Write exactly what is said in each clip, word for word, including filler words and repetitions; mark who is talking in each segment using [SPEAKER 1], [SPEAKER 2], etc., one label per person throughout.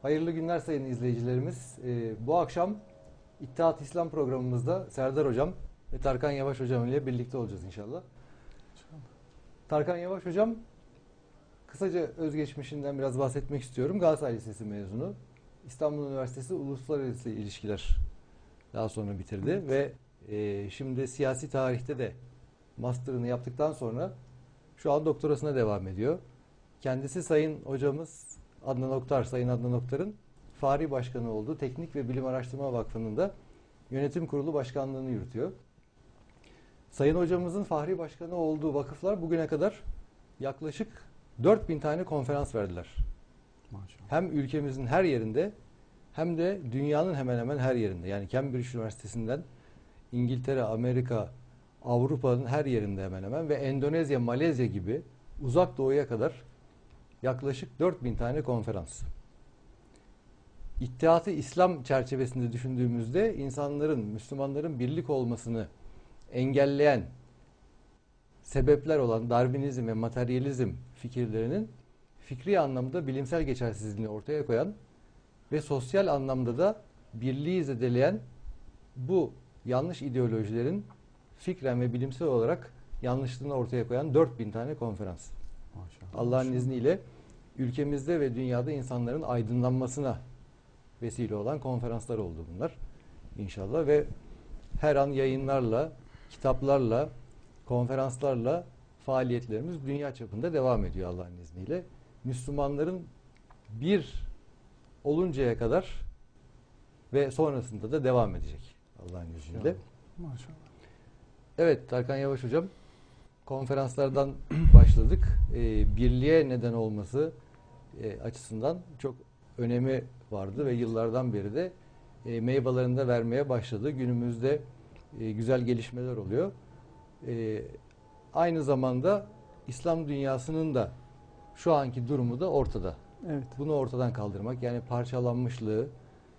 [SPEAKER 1] Hayırlı günler sayın izleyicilerimiz. Ee, bu akşam İttihat İslam programımızda Serdar Hocam ve Tarkan Yavaş Hocam ile birlikte olacağız inşallah. Tarkan Yavaş Hocam, kısaca özgeçmişinden biraz bahsetmek istiyorum. Galatasaray Lisesi mezunu. İstanbul Üniversitesi Uluslararası İlişkiler daha sonra bitirdi evet. ve e, şimdi siyasi tarihte de master'ını yaptıktan sonra şu an doktorasına devam ediyor. Kendisi Sayın Hocamız Adnan Oktar, Sayın Adnan Oktar'ın Fahri Başkanı olduğu Teknik ve Bilim Araştırma Vakfı'nın da Yönetim Kurulu Başkanlığını yürütüyor. Sayın Hocamızın Fahri Başkanı olduğu vakıflar bugüne kadar yaklaşık dört bin tane konferans verdiler. Maşallah. Hem ülkemizin her yerinde hem de dünyanın hemen hemen her yerinde. Yani Cambridge Üniversitesi'nden İngiltere, Amerika, Avrupa'nın her yerinde hemen hemen ve Endonezya, Malezya gibi uzak doğuya kadar yaklaşık dört bin tane konferans. İttihat-ı İslam çerçevesinde düşündüğümüzde insanların, Müslümanların birlik olmasını engelleyen sebepler olan Darwinizm ve materyalizm fikirlerinin fikri anlamda bilimsel geçersizliğini ortaya koyan ve sosyal anlamda da birliği zedeleyen bu yanlış ideolojilerin fikren ve bilimsel olarak yanlışlığını ortaya koyan dört bin tane konferans. Allah'ın izniyle ülkemizde ve dünyada insanların aydınlanmasına vesile olan konferanslar oldu bunlar inşallah ve her an yayınlarla, kitaplarla, konferanslarla faaliyetlerimiz dünya çapında devam ediyor Allah'ın izniyle. Müslümanların bir oluncaya kadar ve sonrasında da devam edecek Allah'ın izniyle.
[SPEAKER 2] Maşallah.
[SPEAKER 1] Evet Tarkan Yavaş Hocam, konferanslardan başladık. Ee, birliğe neden olması e, açısından çok önemi vardı ve yıllardan beri de e, meyvelerini de vermeye başladı. Günümüzde e, güzel gelişmeler oluyor. E, aynı zamanda İslam dünyasının da şu anki durumu da ortada.
[SPEAKER 2] Evet.
[SPEAKER 1] Bunu ortadan kaldırmak, yani parçalanmışlığı,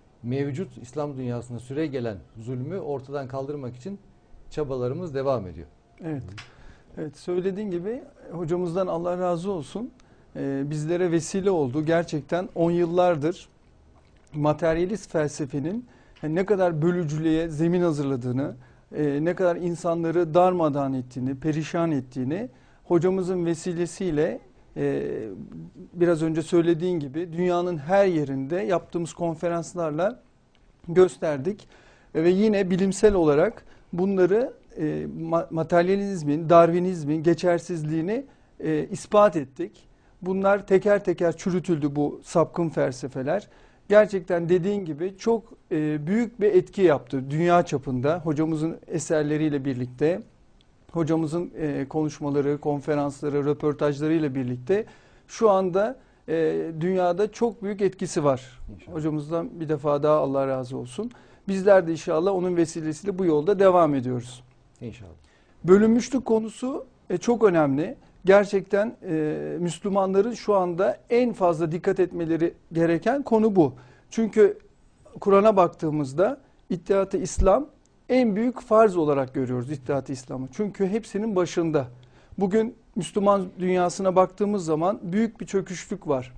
[SPEAKER 1] mevcut İslam dünyasında süre gelen zulmü ortadan kaldırmak için çabalarımız devam ediyor.
[SPEAKER 2] Evet. Evet, söylediğin gibi hocamızdan Allah razı olsun. Ee, bizlere vesile oldu. Gerçekten on yıllardır materyalist felsefenin yani ne kadar bölücülüğe zemin hazırladığını, e, ne kadar insanları darmadağın ettiğini, perişan ettiğini hocamızın vesilesiyle e, biraz önce söylediğin gibi dünyanın her yerinde yaptığımız konferanslarla gösterdik. E, ve yine bilimsel olarak bunları e, materyalizmin, Darwinizmin geçersizliğini e, ispat ettik. Bunlar teker teker çürütüldü, bu sapkın felsefeler. Gerçekten dediğin gibi çok e, büyük bir etki yaptı dünya çapında hocamızın eserleriyle birlikte, hocamızın e, konuşmaları, konferansları, röportajlarıyla birlikte şu anda e, dünyada çok büyük etkisi var. İnşallah. Hocamızdan bir defa daha Allah razı olsun. Bizler de inşallah onun vesilesiyle bu yolda devam ediyoruz.
[SPEAKER 1] İnşallah.
[SPEAKER 2] Bölünmüşlük konusu e, çok önemli. Gerçekten e, Müslümanların şu anda en fazla dikkat etmeleri gereken konu bu. Çünkü Kur'an'a baktığımızda İttihat-ı İslam en büyük farz olarak görüyoruz İttihat-ı İslam'ı. Çünkü hepsinin başında. Bugün Müslüman dünyasına baktığımız zaman büyük bir çöküşlük var.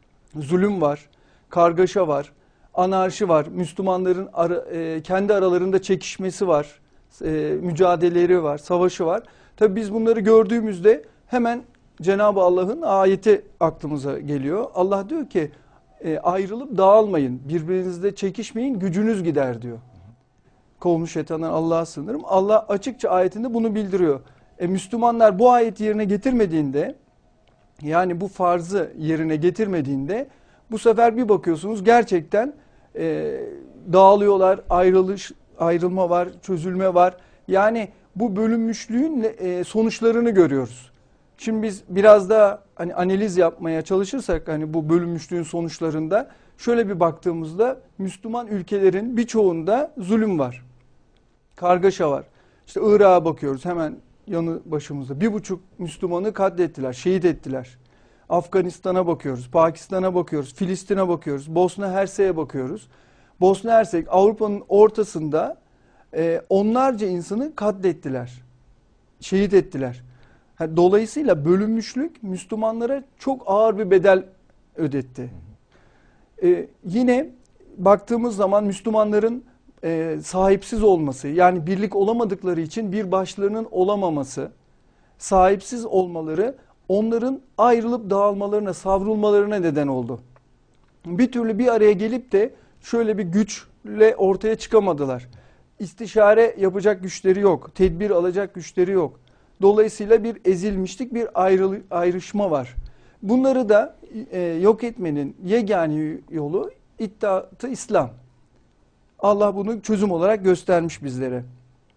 [SPEAKER 2] Zulüm var, kargaşa var, anarşi var. Müslümanların ara, e, kendi aralarında çekişmesi var, e, mücadeleleri var, savaşı var. Tabii biz bunları gördüğümüzde hemen Cenab-ı Allah'ın ayeti aklımıza geliyor. Allah diyor ki e, ayrılıp dağılmayın, birbirinizle çekişmeyin, gücünüz gider diyor. Kovmuş şeytandan Allah'a sığınırım. Allah açıkça ayetinde bunu bildiriyor. E, Müslümanlar bu ayeti yerine getirmediğinde, yani bu farzı yerine getirmediğinde bu sefer bir bakıyorsunuz gerçekten e, dağılıyorlar, ayrılış, ayrılma var, çözülme var. Yani bu bölünmüşlüğün e, sonuçlarını görüyoruz. Şimdi biz biraz daha hani analiz yapmaya çalışırsak hani bu bölünmüşlüğün sonuçlarında şöyle bir baktığımızda Müslüman ülkelerin birçoğunda zulüm var. Kargaşa var. İşte Irak'a bakıyoruz, hemen yanı başımızda. Bir buçuk Müslümanı katlettiler, şehit ettiler. Afganistan'a bakıyoruz, Pakistan'a bakıyoruz, Filistin'e bakıyoruz, Bosna Hersek'e bakıyoruz. Bosna Hersek Avrupa'nın ortasında e, onlarca insanı katlettiler, şehit ettiler. Dolayısıyla bölünmüşlük Müslümanlara çok ağır bir bedel ödetti. Ee, yine baktığımız zaman Müslümanların e, sahipsiz olması, yani birlik olamadıkları için bir başlarının olamaması, sahipsiz olmaları onların ayrılıp dağılmalarına, savrulmalarına neden oldu. Bir türlü bir araya gelip de şöyle bir güçle ortaya çıkamadılar. İstişare yapacak güçleri yok, tedbir alacak güçleri yok. Dolayısıyla bir ezilmişlik, bir ayrı, ayrışma var. Bunları da e, yok etmenin yegane yolu İttihat-ı İslam. Allah bunu çözüm olarak göstermiş bizlere.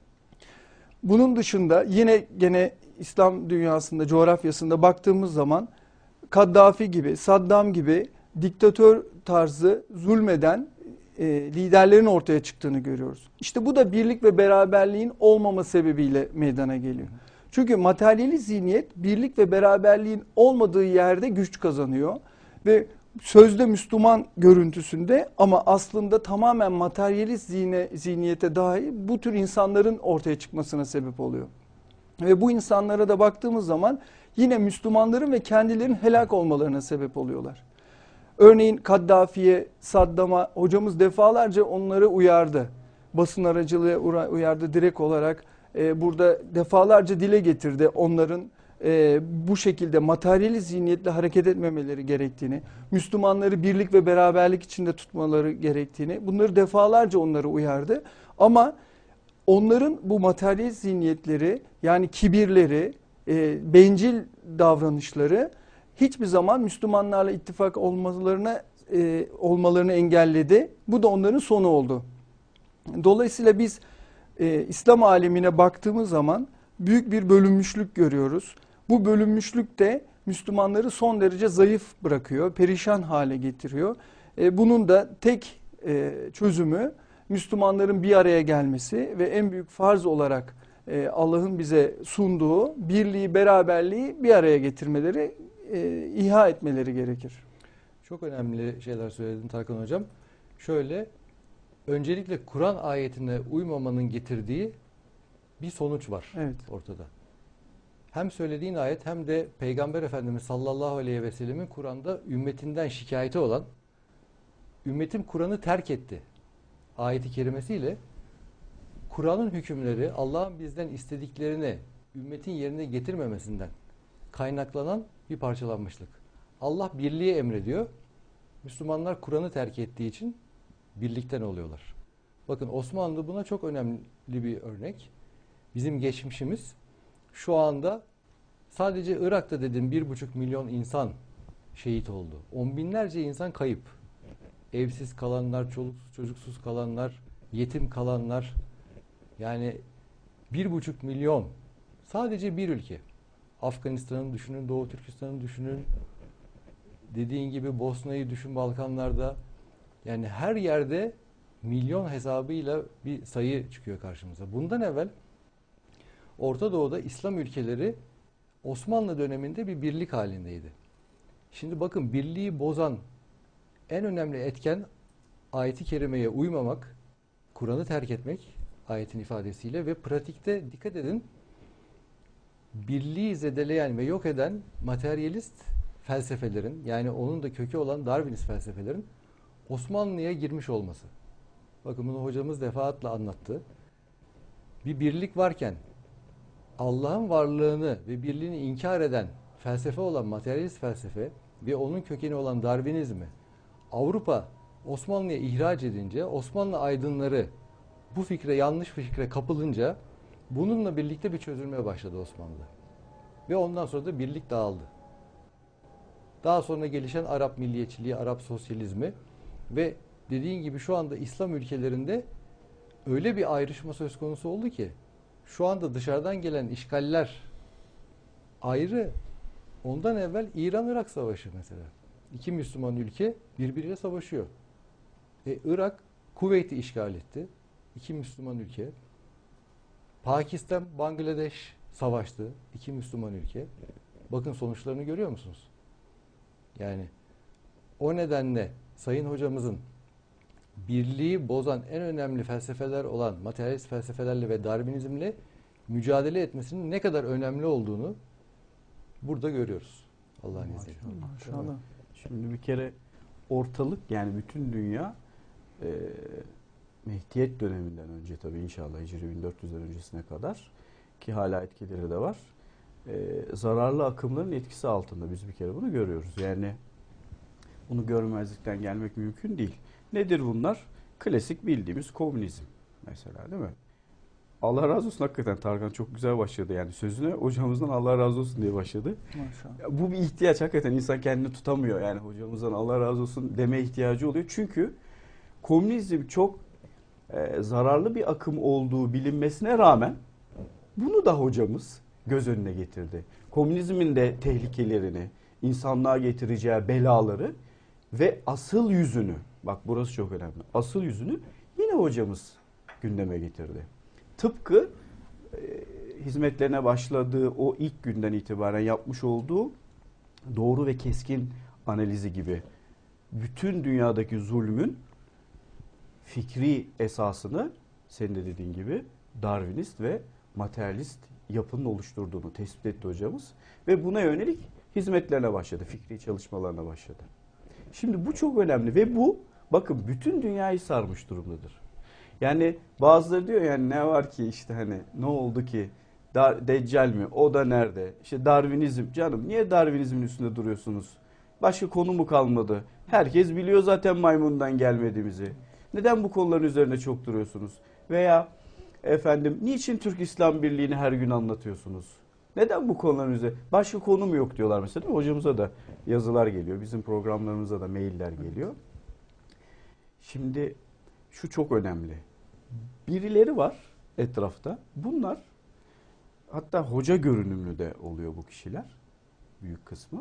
[SPEAKER 2] Bunun dışında yine gene İslam dünyasında, coğrafyasında baktığımız zaman Kaddafi gibi, Saddam gibi diktatör tarzı zulmeden e, liderlerin ortaya çıktığını görüyoruz. İşte bu da birlik ve beraberliğin olmama sebebiyle meydana geliyor. Çünkü materyalist zihniyet birlik ve beraberliğin olmadığı yerde güç kazanıyor ve sözde Müslüman görüntüsünde ama aslında tamamen materyalist zihne, zihniyete dahi bu tür insanların ortaya çıkmasına sebep oluyor. Ve bu insanlara da baktığımız zaman yine Müslümanların ve kendilerinin helak olmalarına sebep oluyorlar. Örneğin Kaddafi'ye, Saddam'a hocamız defalarca onları uyardı. Basın aracılığıyla uyardı direkt olarak. E, burada defalarca dile getirdi onların e, bu şekilde materyalist zihniyetle hareket etmemeleri gerektiğini, Müslümanları birlik ve beraberlik içinde tutmaları gerektiğini, bunları defalarca onları uyardı. Ama onların bu materyalist zihniyetleri, yani kibirleri, e, bencil davranışları hiçbir zaman Müslümanlarla ittifak olmalarına e, olmalarını engelledi. Bu da onların sonu oldu. Dolayısıyla biz e, İslam alemine baktığımız zaman büyük bir bölünmüşlük görüyoruz. Bu bölünmüşlük de Müslümanları son derece zayıf bırakıyor, perişan hale getiriyor. E, bunun da tek e, çözümü Müslümanların bir araya gelmesi ve en büyük farz olarak e, Allah'ın bize sunduğu birliği, beraberliği bir araya getirmeleri, e, ihya etmeleri gerekir.
[SPEAKER 1] Çok önemli şeyler söyledin Tarkan Hocam. Şöyle, öncelikle Kur'an ayetine uymamanın getirdiği bir sonuç var
[SPEAKER 2] Evet.
[SPEAKER 1] ortada. Hem söylediğin ayet hem de Peygamber Efendimiz sallallahu aleyhi ve sellemin Kur'an'da ümmetinden şikayeti olan, ümmetim Kur'an'ı terk etti ayeti kerimesiyle Kur'an'ın hükümleri Allah'ın bizden istediklerini ümmetin yerine getirmemesinden kaynaklanan bir parçalanmışlık. Allah birliği emrediyor. Müslümanlar Kur'an'ı terk ettiği için birlikten oluyorlar. Bakın Osmanlı buna çok önemli bir örnek. Bizim geçmişimiz şu anda sadece Irak'ta dedim bir buçuk milyon insan şehit oldu. On binlerce insan kayıp. Evsiz kalanlar, çoluksuz çocuksuz kalanlar, yetim kalanlar. Yani bir buçuk milyon sadece bir ülke. Afganistan'ı düşünün, Doğu Türkistan'ı düşünün. Dediğin gibi Bosna'yı düşün, Balkanlarda. Yani her yerde milyon hesabıyla bir sayı çıkıyor karşımıza. Bundan evvel Orta Doğu'da İslam ülkeleri Osmanlı döneminde bir birlik halindeydi. Şimdi bakın, birliği bozan en önemli etken ayeti kerimeye uymamak, Kur'an'ı terk etmek ayetin ifadesiyle ve pratikte dikkat edin, birliği zedeleyen ve yok eden materyalist felsefelerin, yani onun da kökü olan Darwinist felsefelerin Osmanlı'ya girmiş olması. Bakın bunu hocamız defaatle anlattı. Bir birlik varken Allah'ın varlığını ve birliğini inkar eden felsefe olan materyalist felsefe ve onun kökeni olan Darwinizmi Avrupa Osmanlı'ya ihraç edince, Osmanlı aydınları bu fikre, yanlış fikre kapılınca bununla birlikte bir çözülmeye başladı Osmanlı. Ve ondan sonra da birlik dağıldı. Daha sonra gelişen Arap milliyetçiliği, Arap sosyalizmi ve dediğin gibi şu anda İslam ülkelerinde öyle bir ayrışma söz konusu oldu ki şu anda dışarıdan gelen işgaller ayrı. Ondan evvel İran-Irak savaşı mesela. İki Müslüman ülke birbiriyle savaşıyor. E, Irak Kuveyt'i işgal etti. İki Müslüman ülke. Pakistan, Bangladeş savaştı. İki Müslüman ülke. Bakın sonuçlarını görüyor musunuz? Yani o nedenle Sayın Hocamızın birliği bozan en önemli felsefeler olan materyalist felsefelerle ve Darwinizmle mücadele etmesinin ne kadar önemli olduğunu burada görüyoruz. Allah'ın izniyle.
[SPEAKER 2] Maşallah.
[SPEAKER 3] Şimdi bir kere ortalık yani bütün dünya e, Mehdiyet döneminden önce tabii inşallah Hicri bin dört yüzler öncesine kadar ki hala etkileri de var. E, zararlı akımların etkisi altında biz bir kere bunu görüyoruz. Yani bunu görmezlikten gelmek mümkün değil. Nedir bunlar? Klasik bildiğimiz komünizm mesela değil mi? Allah razı olsun hakikaten Tarkan çok güzel başladı yani sözüne hocamızdan Allah razı olsun diye başladı.
[SPEAKER 2] Maşallah.
[SPEAKER 3] Bu bir ihtiyaç hakikaten insan kendini tutamıyor yani hocamızdan Allah razı olsun deme ihtiyacı oluyor. Çünkü komünizm çok e, zararlı bir akım olduğu bilinmesine rağmen bunu da hocamız göz önüne getirdi. Komünizmin de tehlikelerini, insanlığa getireceği belaları ve asıl yüzünü, bak burası çok önemli, asıl yüzünü yine hocamız gündeme getirdi. Tıpkı e, hizmetlerine başladığı o ilk günden itibaren yapmış olduğu doğru ve keskin analizi gibi bütün dünyadaki zulmün fikri esasını senin de dediğin gibi Darwinist ve materyalist yapının oluşturduğunu tespit etti hocamız ve buna yönelik hizmetlerine başladı, fikri çalışmalarına başladı. Şimdi bu çok önemli ve bu bakın bütün dünyayı sarmış durumdadır. Yani bazıları diyor yani ne var ki işte hani ne oldu ki Dar, Deccal mi o da nerede işte Darwinizm canım niye Darwinizmin üstünde duruyorsunuz başka konu mu kalmadı herkes biliyor zaten maymundan gelmediğimizi neden bu konuların üzerine çok duruyorsunuz veya efendim niçin Türk İslam Birliği'ni her gün anlatıyorsunuz neden bu konuların üzerine başka konu mu yok diyorlar mesela hocamıza da yazılar geliyor bizim programlarımıza da mailler geliyor. Şimdi şu çok önemli. Birileri var etrafta. Bunlar hatta hoca görünümlü de oluyor bu kişiler. Büyük kısmı.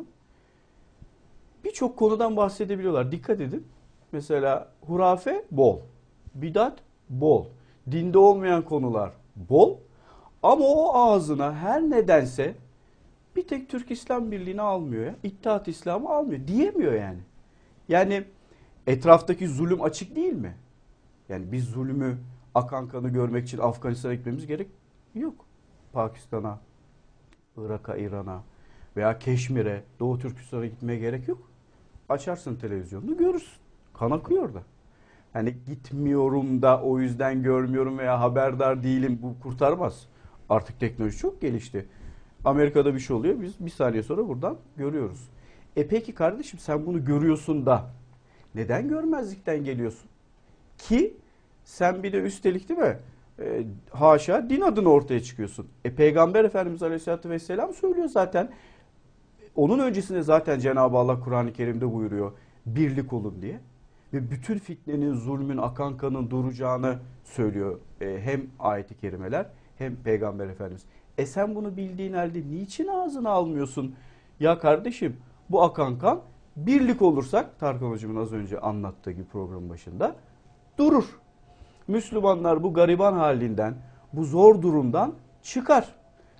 [SPEAKER 3] Birçok konudan bahsedebiliyorlar. Dikkat edin. Mesela hurafe bol. Bidat bol. Dinde olmayan konular bol. Ama o ağzına her nedense bir tek Türk İslam Birliği'ni almıyor ya. İttihat İslam'ı almıyor. Diyemiyor yani. Yani etraftaki zulüm açık değil mi? Yani biz zulmü, akan kanı görmek için Afganistan'a gitmemiz gerek yok. Pakistan'a, Irak'a, İran'a veya Keşmir'e, Doğu Türkistan'a gitmeye gerek yok. Açarsın televizyonunu görürsün. Kan akıyor da. Hani gitmiyorum da o yüzden görmüyorum veya haberdar değilim bu kurtarmaz. Artık teknoloji çok gelişti. Amerika'da bir şey oluyor biz bir saniye sonra buradan görüyoruz. E peki kardeşim sen bunu görüyorsun da neden görmezlikten geliyorsun? Ki sen bir de üstelik değil mi? E, haşa din adına ortaya çıkıyorsun. E Peygamber Efendimiz Aleyhisselatü Vesselam söylüyor zaten. Onun öncesinde zaten Cenab-ı Allah Kur'an-ı Kerim'de buyuruyor. Birlik olun diye. Ve bütün fitnenin, zulmün, akan kanın duracağını söylüyor. E, hem ayet-i kerimeler hem Peygamber Efendimiz. E sen bunu bildiğin halde niçin ağzına almıyorsun? Ya kardeşim bu akan kan birlik olursak Tarkan Hocam'ın az önce anlattığı gibi programın başında durur. Müslümanlar bu gariban halinden, bu zor durumdan çıkar.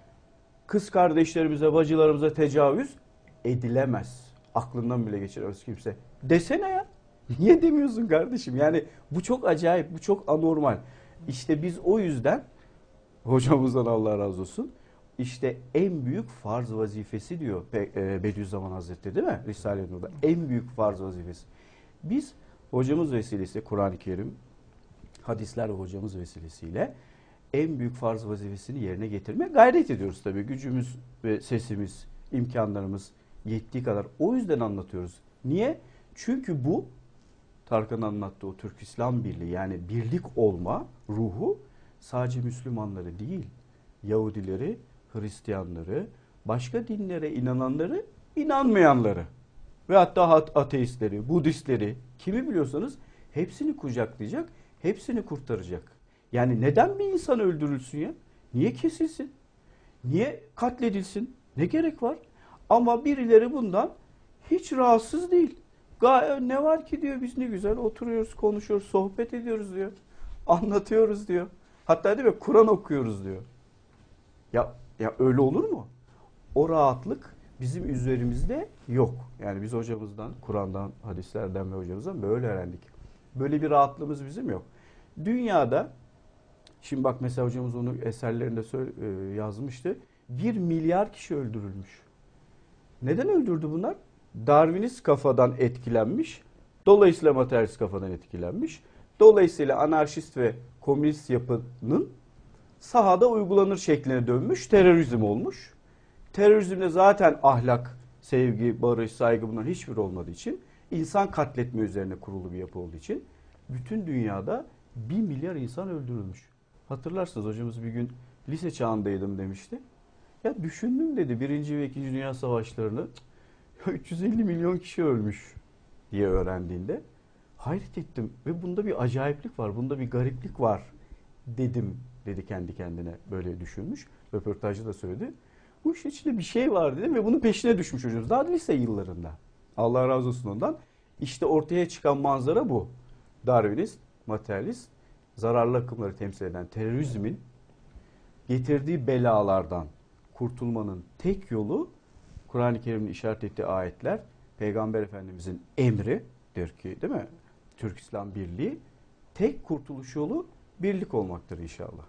[SPEAKER 3] Kız kardeşlerimize, bacılarımıza tecavüz edilemez. Aklından bile geçiremez kimse. Desene ya. Niye demiyorsun kardeşim? Yani bu çok acayip, bu çok anormal. İşte biz o yüzden hocamızdan Allah razı olsun. İşte en büyük farz vazifesi diyor Bediüzzaman Hazretleri değil mi? Risale-i Nur'da. En büyük farz vazifesi. Biz hocamız vesilesiyle Kur'an-ı Kerim, hadisler ve hocamız vesilesiyle en büyük farz vazifesini yerine getirmeye gayret ediyoruz tabii. Gücümüz ve sesimiz, imkanlarımız yettiği kadar. O yüzden anlatıyoruz. Niye? Çünkü bu Tarkan'ın anlattığı o Türk İslam Birliği yani birlik olma ruhu sadece Müslümanları değil, Yahudileri, Hristiyanları, başka dinlere inananları, inanmayanları ve hatta ateistleri, Budistleri kimi biliyorsanız hepsini kucaklayacak, hepsini kurtaracak. Yani neden bir insan öldürülsün ya? Niye kesilsin? Niye katledilsin? Ne gerek var? Ama birileri bundan hiç rahatsız değil. Ne var ki diyor biz ne güzel oturuyoruz, konuşuyoruz, sohbet ediyoruz diyor. Anlatıyoruz diyor. Hatta değil mi Kur'an okuyoruz diyor. Ya ya öyle olur mu? O rahatlık bizim üzerimizde yok. Yani biz hocamızdan, Kur'an'dan, hadislerden ve hocamızdan böyle öğrendik. Böyle bir rahatlığımız bizim yok. Dünyada, şimdi bak mesela hocamız onu eserlerinde yazmıştı. Bir milyar kişi öldürülmüş. Neden öldürdü bunlar? Darwinist kafadan etkilenmiş. Dolayısıyla materyalist kafadan etkilenmiş. Dolayısıyla anarşist ve komünist yapının sahada uygulanır şekline dönmüş, terörizm olmuş. Terörizmde zaten ahlak, sevgi, barış, saygı bunların hiçbiri olmadığı için, insan katletme üzerine kurulu bir yapı olduğu için bütün dünyada bir milyar insan öldürülmüş. Hatırlarsınız hocamız bir gün lise çağındaydım demişti. Ya düşündüm dedi Birinci ve İkinci Dünya Savaşlarını üç yüz elli milyon kişi ölmüş diye öğrendiğinde hayret ettim ve bunda bir acayiplik var, bunda bir gariplik var dedim dedi kendi kendine böyle düşünmüş. Röportajda da söyledi. Bu işin içinde bir şey var dedim ve bunun peşine düşmüş hocamız. Daha lise yıllarında. Allah razı olsun ondan. İşte ortaya çıkan manzara bu. Darwinist, materyalist, zararlı akımları temsil eden terörizmin getirdiği belalardan kurtulmanın tek yolu Kur'an-ı Kerim'in işaret ettiği ayetler, Peygamber Efendimizin emridir ki değil mi? Türk-İslam birliği. Tek kurtuluş yolu birlik olmaktır inşallah.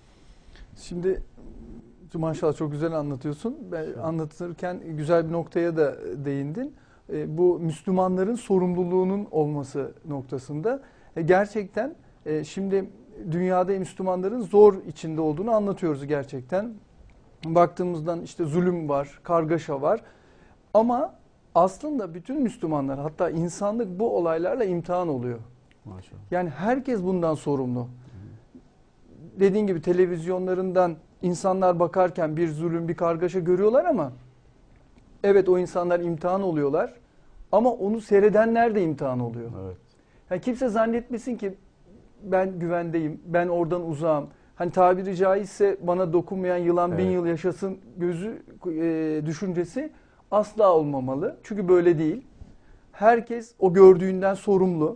[SPEAKER 2] Şimdi maşallah çok güzel anlatıyorsun. Ben anlatırken güzel bir noktaya da değindin. E, bu Müslümanların sorumluluğunun olması noktasında. E, gerçekten e, şimdi dünyada Müslümanların zor içinde olduğunu anlatıyoruz gerçekten. Baktığımızdan işte zulüm var, kargaşa var. Ama aslında bütün Müslümanlar, hatta insanlık bu olaylarla imtihan oluyor.
[SPEAKER 3] Maşallah.
[SPEAKER 2] Yani herkes bundan sorumlu. Dediğin gibi televizyonlarından insanlar bakarken bir zulüm, bir kargaşa görüyorlar ama evet o insanlar imtihan oluyorlar ama onu seyredenler de imtihan oluyor.
[SPEAKER 3] Evet.
[SPEAKER 2] Yani kimse zannetmesin ki ben güvendeyim, ben oradan uzağım. Hani tabiri caizse bana dokunmayan yılan
[SPEAKER 3] Evet.
[SPEAKER 2] bin yıl yaşasın gözü e, düşüncesi asla olmamalı. Çünkü böyle değil. Herkes o gördüğünden sorumlu.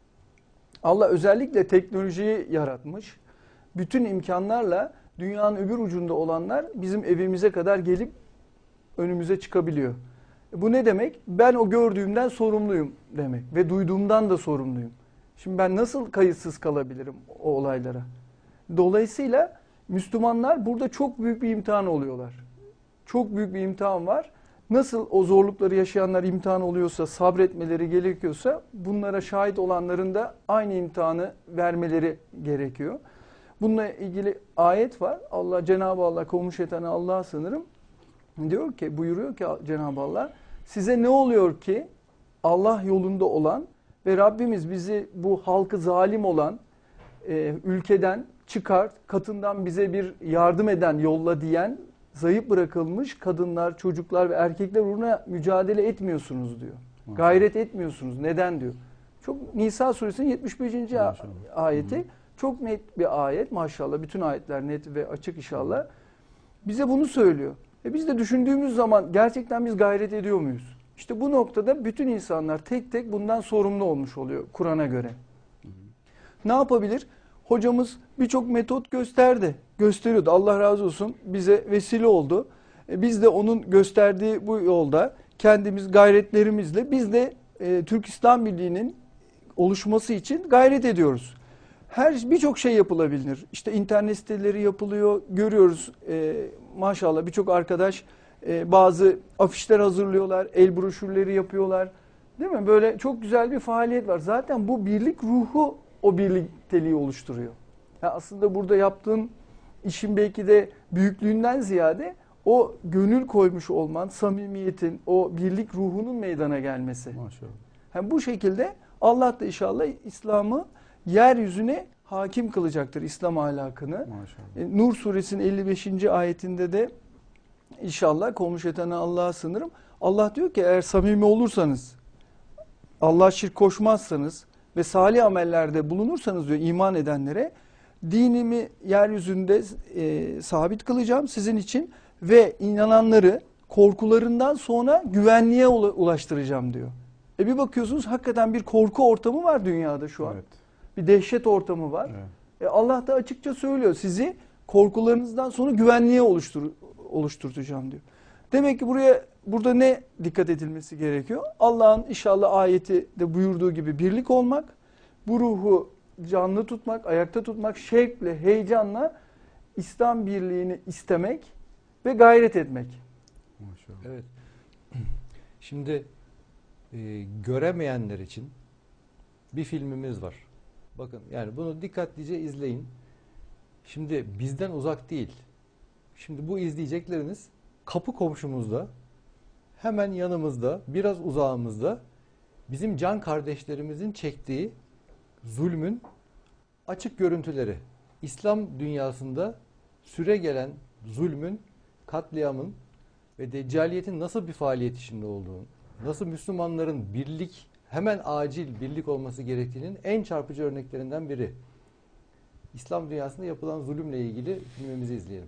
[SPEAKER 2] Allah özellikle teknolojiyi yaratmış. Bütün imkanlarla dünyanın öbür ucunda olanlar bizim evimize kadar gelip önümüze çıkabiliyor. Bu ne demek? Ben o gördüğümden sorumluyum demek ve duyduğumdan da sorumluyum. Şimdi ben nasıl kayıtsız kalabilirim o olaylara? Dolayısıyla Müslümanlar burada çok büyük bir imtihan oluyorlar. Çok büyük bir imtihan var. Nasıl o zorlukları yaşayanlar imtihan oluyorsa, sabretmeleri gerekiyorsa bunlara şahit olanların da aynı imtihanı vermeleri gerekiyor. Bununla ilgili ayet var. Allah Cenab-ı Allah kovmuş etene Allah'a sığınırım. Diyor ki, buyuruyor ki Cenab-ı Allah, size ne oluyor ki Allah yolunda olan ve Rabbimiz bizi bu halkı zalim olan e, ülkeden çıkart, katından bize bir yardım eden yolla diyen zayıf bırakılmış kadınlar, çocuklar ve erkekler uğruna mücadele etmiyorsunuz diyor. Maşallah. Gayret etmiyorsunuz. Neden diyor. Çok Nisa suresinin yetmiş beşinci Maşallah. ayeti. Hı-hı. Çok net bir ayet maşallah. Bütün ayetler net ve açık inşallah. Bize bunu söylüyor. E biz de düşündüğümüz zaman gerçekten biz gayret ediyor muyuz? İşte bu noktada bütün insanlar tek tek bundan sorumlu olmuş oluyor Kur'an'a göre. Hı-hı. Ne yapabilir? Hocamız birçok metot gösterdi. Gösteriyordu. Allah razı olsun bize vesile oldu. E biz de onun gösterdiği bu yolda kendimiz gayretlerimizle biz de e, Türk İslam Birliği'nin oluşması için gayret ediyoruz. Her birçok şey yapılabilir. İşte internet siteleri yapılıyor. Görüyoruz e, maşallah birçok arkadaş e, bazı afişler hazırlıyorlar, el broşürleri yapıyorlar. Değil mi? Böyle çok güzel bir faaliyet var. Zaten bu birlik ruhu o birlikteliği oluşturuyor. Yani aslında burada yaptığın işin belki de büyüklüğünden ziyade o gönül koymuş olman, samimiyetin, o birlik ruhunun meydana gelmesi.
[SPEAKER 3] Maşallah.
[SPEAKER 2] Yani bu şekilde Allah da inşallah İslam'ı yeryüzüne hakim kılacaktır, İslam ahlakını. Maşallah. E, Nur suresinin elli beşinci ayetinde de inşallah kovmuş etene Allah'a sığınırım. Allah diyor ki eğer samimi olursanız, Allah'a şirk koşmazsanız ve salih amellerde bulunursanız diyor iman edenlere dinimi yeryüzünde e, sabit kılacağım sizin için ve inananları korkularından sonra güvenliğe ulaştıracağım diyor. E bir bakıyorsunuz hakikaten bir korku ortamı var dünyada şu an. Evet. Bir dehşet ortamı var. Evet. E Allah da açıkça söylüyor sizi korkularınızdan sonra güvenliğe oluştur, oluşturacağım diyor. Demek ki buraya burada ne dikkat edilmesi gerekiyor? Allah'ın inşallah ayeti de buyurduğu gibi birlik olmak, bu ruhu canlı tutmak, ayakta tutmak, şevkle, heyecanla İslam birliğini istemek ve gayret etmek.
[SPEAKER 1] Maşallah. Evet. Şimdi e, göremeyenler için bir filmimiz var. Bakın yani bunu dikkatlice izleyin. Şimdi bizden uzak değil. Şimdi bu izleyecekleriniz kapı komşumuzda, hemen yanımızda, biraz uzağımızda bizim can kardeşlerimizin çektiği zulmün açık görüntüleri. İslam dünyasında süre gelen zulmün, katliamın ve deccaliyetin nasıl bir faaliyet içinde olduğunu, nasıl Müslümanların birlik, hemen acil birlik olması gerektiğinin en çarpıcı örneklerinden biri. İslam dünyasında yapılan zulümle ilgili filmimizi izleyelim.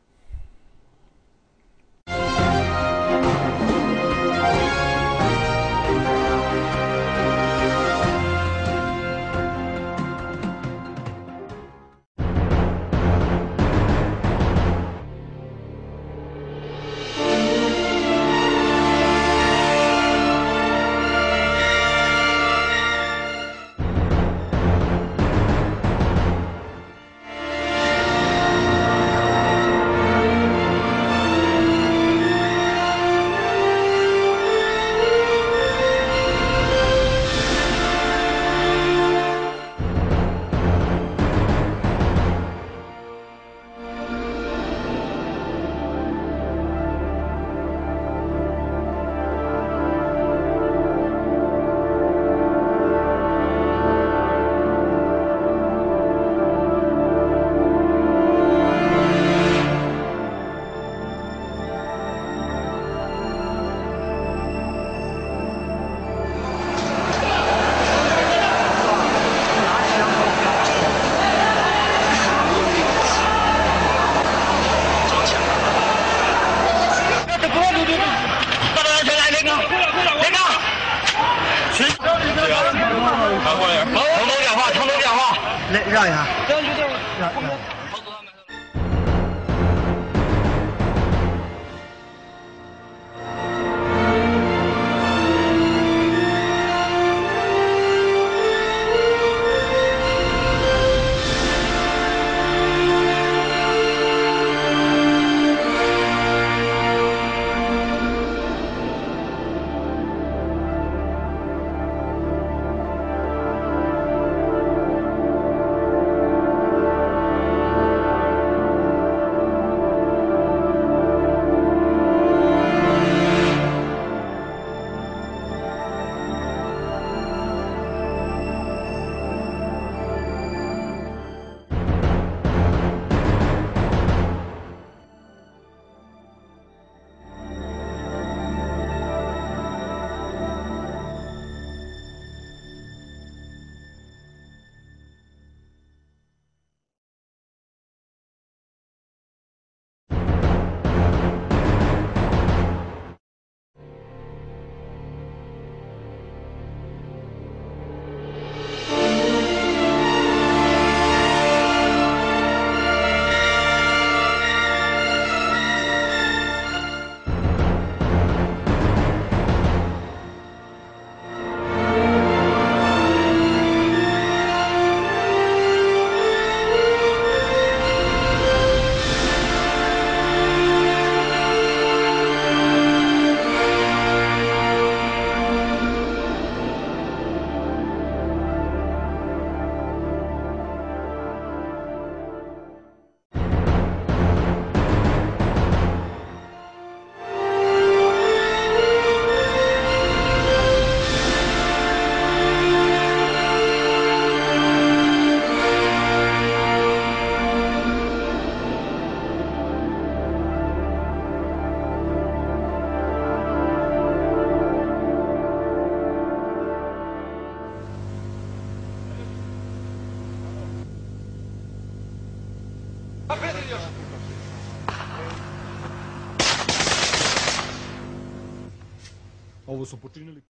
[SPEAKER 4] Almost opportunity.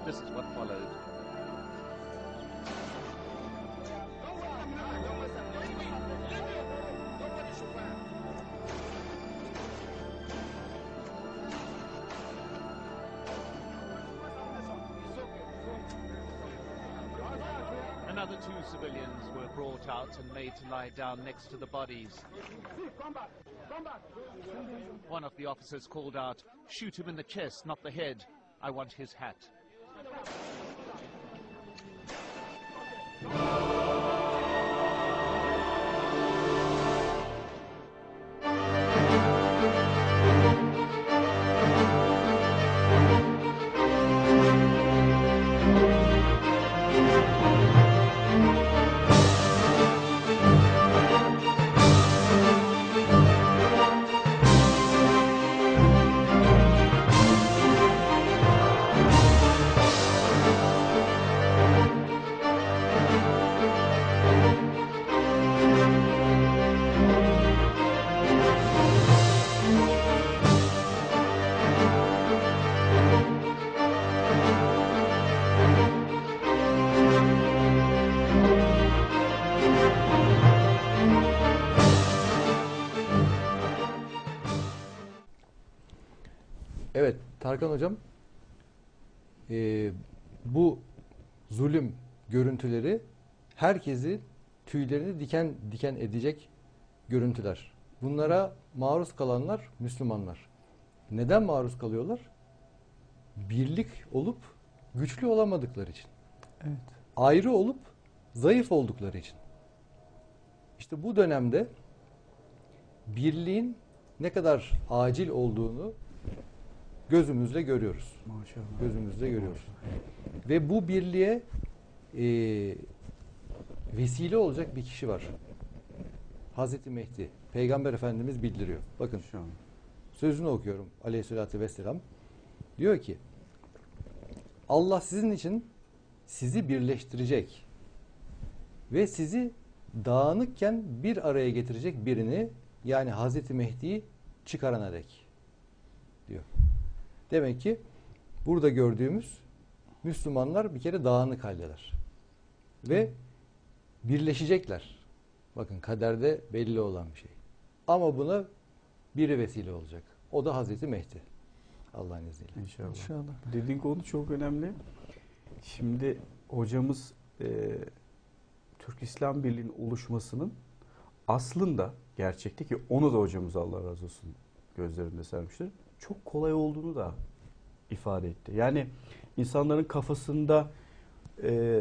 [SPEAKER 4] This is what followed. Another two civilians were brought out and made to lie down next to the bodies. One of the officers called out, "Shoot him in the chest, not the head. I want his hat."
[SPEAKER 1] Evet Tarkan Hocam, e, bu zulüm görüntüleri herkesi tüylerini diken diken edecek görüntüler. Bunlara maruz kalanlar Müslümanlar. Neden maruz kalıyorlar? Birlik olup güçlü olamadıkları için.
[SPEAKER 2] Evet.
[SPEAKER 1] Ayrı olup zayıf oldukları için. İşte bu dönemde birliğin ne kadar acil olduğunu gözümüzle görüyoruz.
[SPEAKER 3] Maşallah.
[SPEAKER 1] Gözümüzle görüyoruz. Ve bu birliğe e, vesile olacak bir kişi var. Hazreti Mehdi. Peygamber Efendimiz bildiriyor. Bakın
[SPEAKER 3] Şu an.
[SPEAKER 1] sözünü okuyorum. Aleyhisselatü vesselam. Diyor ki Allah sizin için sizi birleştirecek ve sizi dağınıkken bir araya getirecek birini, yani Hazreti Mehdi'yi çıkarana dek diyor. Demek ki burada gördüğümüz Müslümanlar bir kere dağınık haldeler. Ve birleşecekler. Bakın kaderde belli olan bir şey. Ama buna biri vesile olacak. O da Hazreti Mehdi. Allah'ın izniyle.
[SPEAKER 3] İnşallah.
[SPEAKER 2] İnşallah.
[SPEAKER 3] Dediğin konu çok önemli. Şimdi hocamız e, Türk İslam Birliği'nin oluşmasının aslında gerçekte, ki onu da hocamız Allah razı olsun gözlerinde sermiştir, çok kolay olduğunu da ifade etti. Yani insanların kafasında e,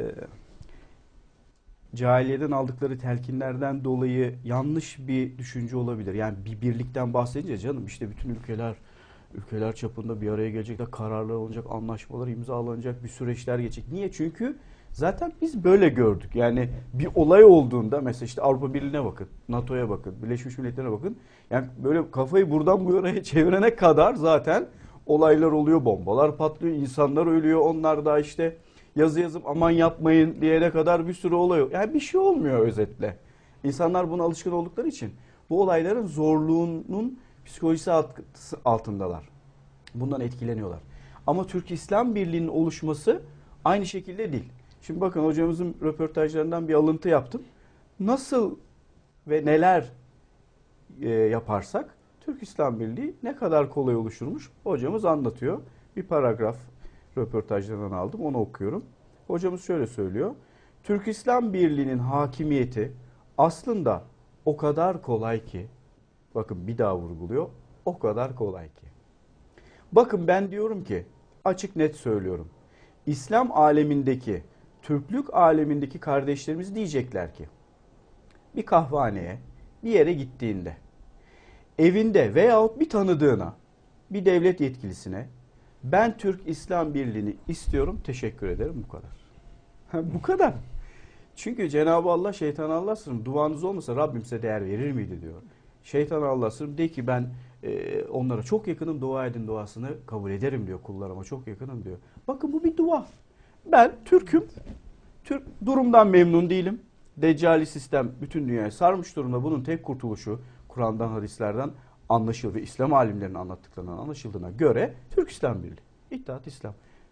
[SPEAKER 3] cahiliyeden aldıkları telkinlerden dolayı yanlış bir düşünce olabilir. Yani bir birlikten bahsedince canım işte bütün ülkeler ülkeler çapında bir araya gelecekler, kararlar alınacak, anlaşmalar imzalanacak, bir süreçler geçecek. Niye? Çünkü zaten biz böyle gördük. Yani bir olay olduğunda mesela işte Avrupa Birliği'ne bakın, NATO'ya bakın, Birleşmiş Milletler'e bakın. Yani böyle kafayı buradan bu yana çevirene kadar zaten olaylar oluyor, bombalar patlıyor, insanlar ölüyor. Onlar da işte yazı yazıp aman yapmayın diyene kadar bir sürü olay oluyor. Yani bir şey olmuyor özetle. İnsanlar buna alışkın oldukları için bu olayların zorluğunun psikolojisi altındalar. Bundan etkileniyorlar. Ama Türk İslam Birliği'nin oluşması aynı şekilde değil. Şimdi bakın hocamızın röportajlarından bir alıntı yaptım. Nasıl ve neler e, yaparsak Türk İslam Birliği ne kadar kolay oluşurmuş hocamız anlatıyor. Bir paragraf röportajlarından aldım, onu okuyorum. Hocamız şöyle söylüyor. Türk İslam Birliği'nin hakimiyeti aslında o kadar kolay ki, bakın bir daha vurguluyor, o kadar kolay ki. Bakın ben diyorum ki, açık net söylüyorum. İslam alemindeki, Türklük alemindeki kardeşlerimiz diyecekler ki, bir kahvehaneye, bir yere gittiğinde, evinde veyahut bir tanıdığına, bir devlet yetkilisine, ben Türk İslam Birliği'ni istiyorum, teşekkür ederim, bu kadar. Bu kadar. Çünkü Cenab-ı Allah şeytana Allah'sın, duanız olmasa Rabbim size değer verir miydi diyor. Şeytana Allah'sın, de ki ben e, onlara çok yakınım, dua edin duasını kabul ederim diyor, kullarıma çok yakınım diyor. Bakın bu bir dua. Ben Türk'üm, Türk durumdan memnun değilim. Deccali sistem bütün dünyayı sarmış durumda, bunun tek kurtuluşu Kur'an'dan, hadislerden anlaşıldı ve İslam alimlerinin anlattıklarından anlaşıldığına göre Türk İslam Birliği, İttihat İslam.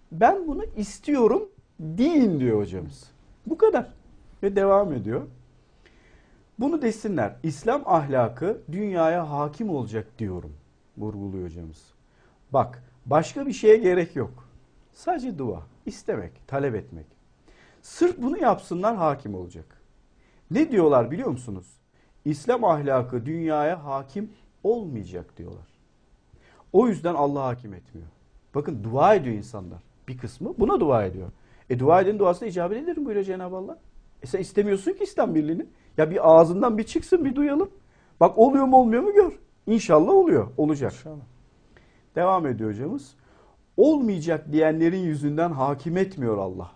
[SPEAKER 3] ben bunu istiyorum deyin diyor hocamız. Bu kadar. Ve devam ediyor. Bunu desinler. İslam ahlakı dünyaya hakim olacak diyorum. Vurguluyor hocamız. Bak, başka bir şeye gerek yok. Sadece dua, istemek, talep etmek. Sırf bunu yapsınlar, hakim olacak. Ne diyorlar biliyor musunuz? İslam ahlakı dünyaya hakim olmayacak diyorlar. O yüzden Allah hakim etmiyor. Bakın, dua ediyor insanlar. Bir kısmı buna dua ediyor. E dua edenin duasına icabet ederim buyuruyor Cenab-ı Allah. E sen istemiyorsun ki İslam birliğini. Ya bir ağzından bir çıksın, bir duyalım. Bak, oluyor mu olmuyor mu gör. İnşallah oluyor. Olacak.
[SPEAKER 2] İnşallah.
[SPEAKER 3] Devam ediyor hocamız. Olmayacak diyenlerin yüzünden hakim etmiyor Allah.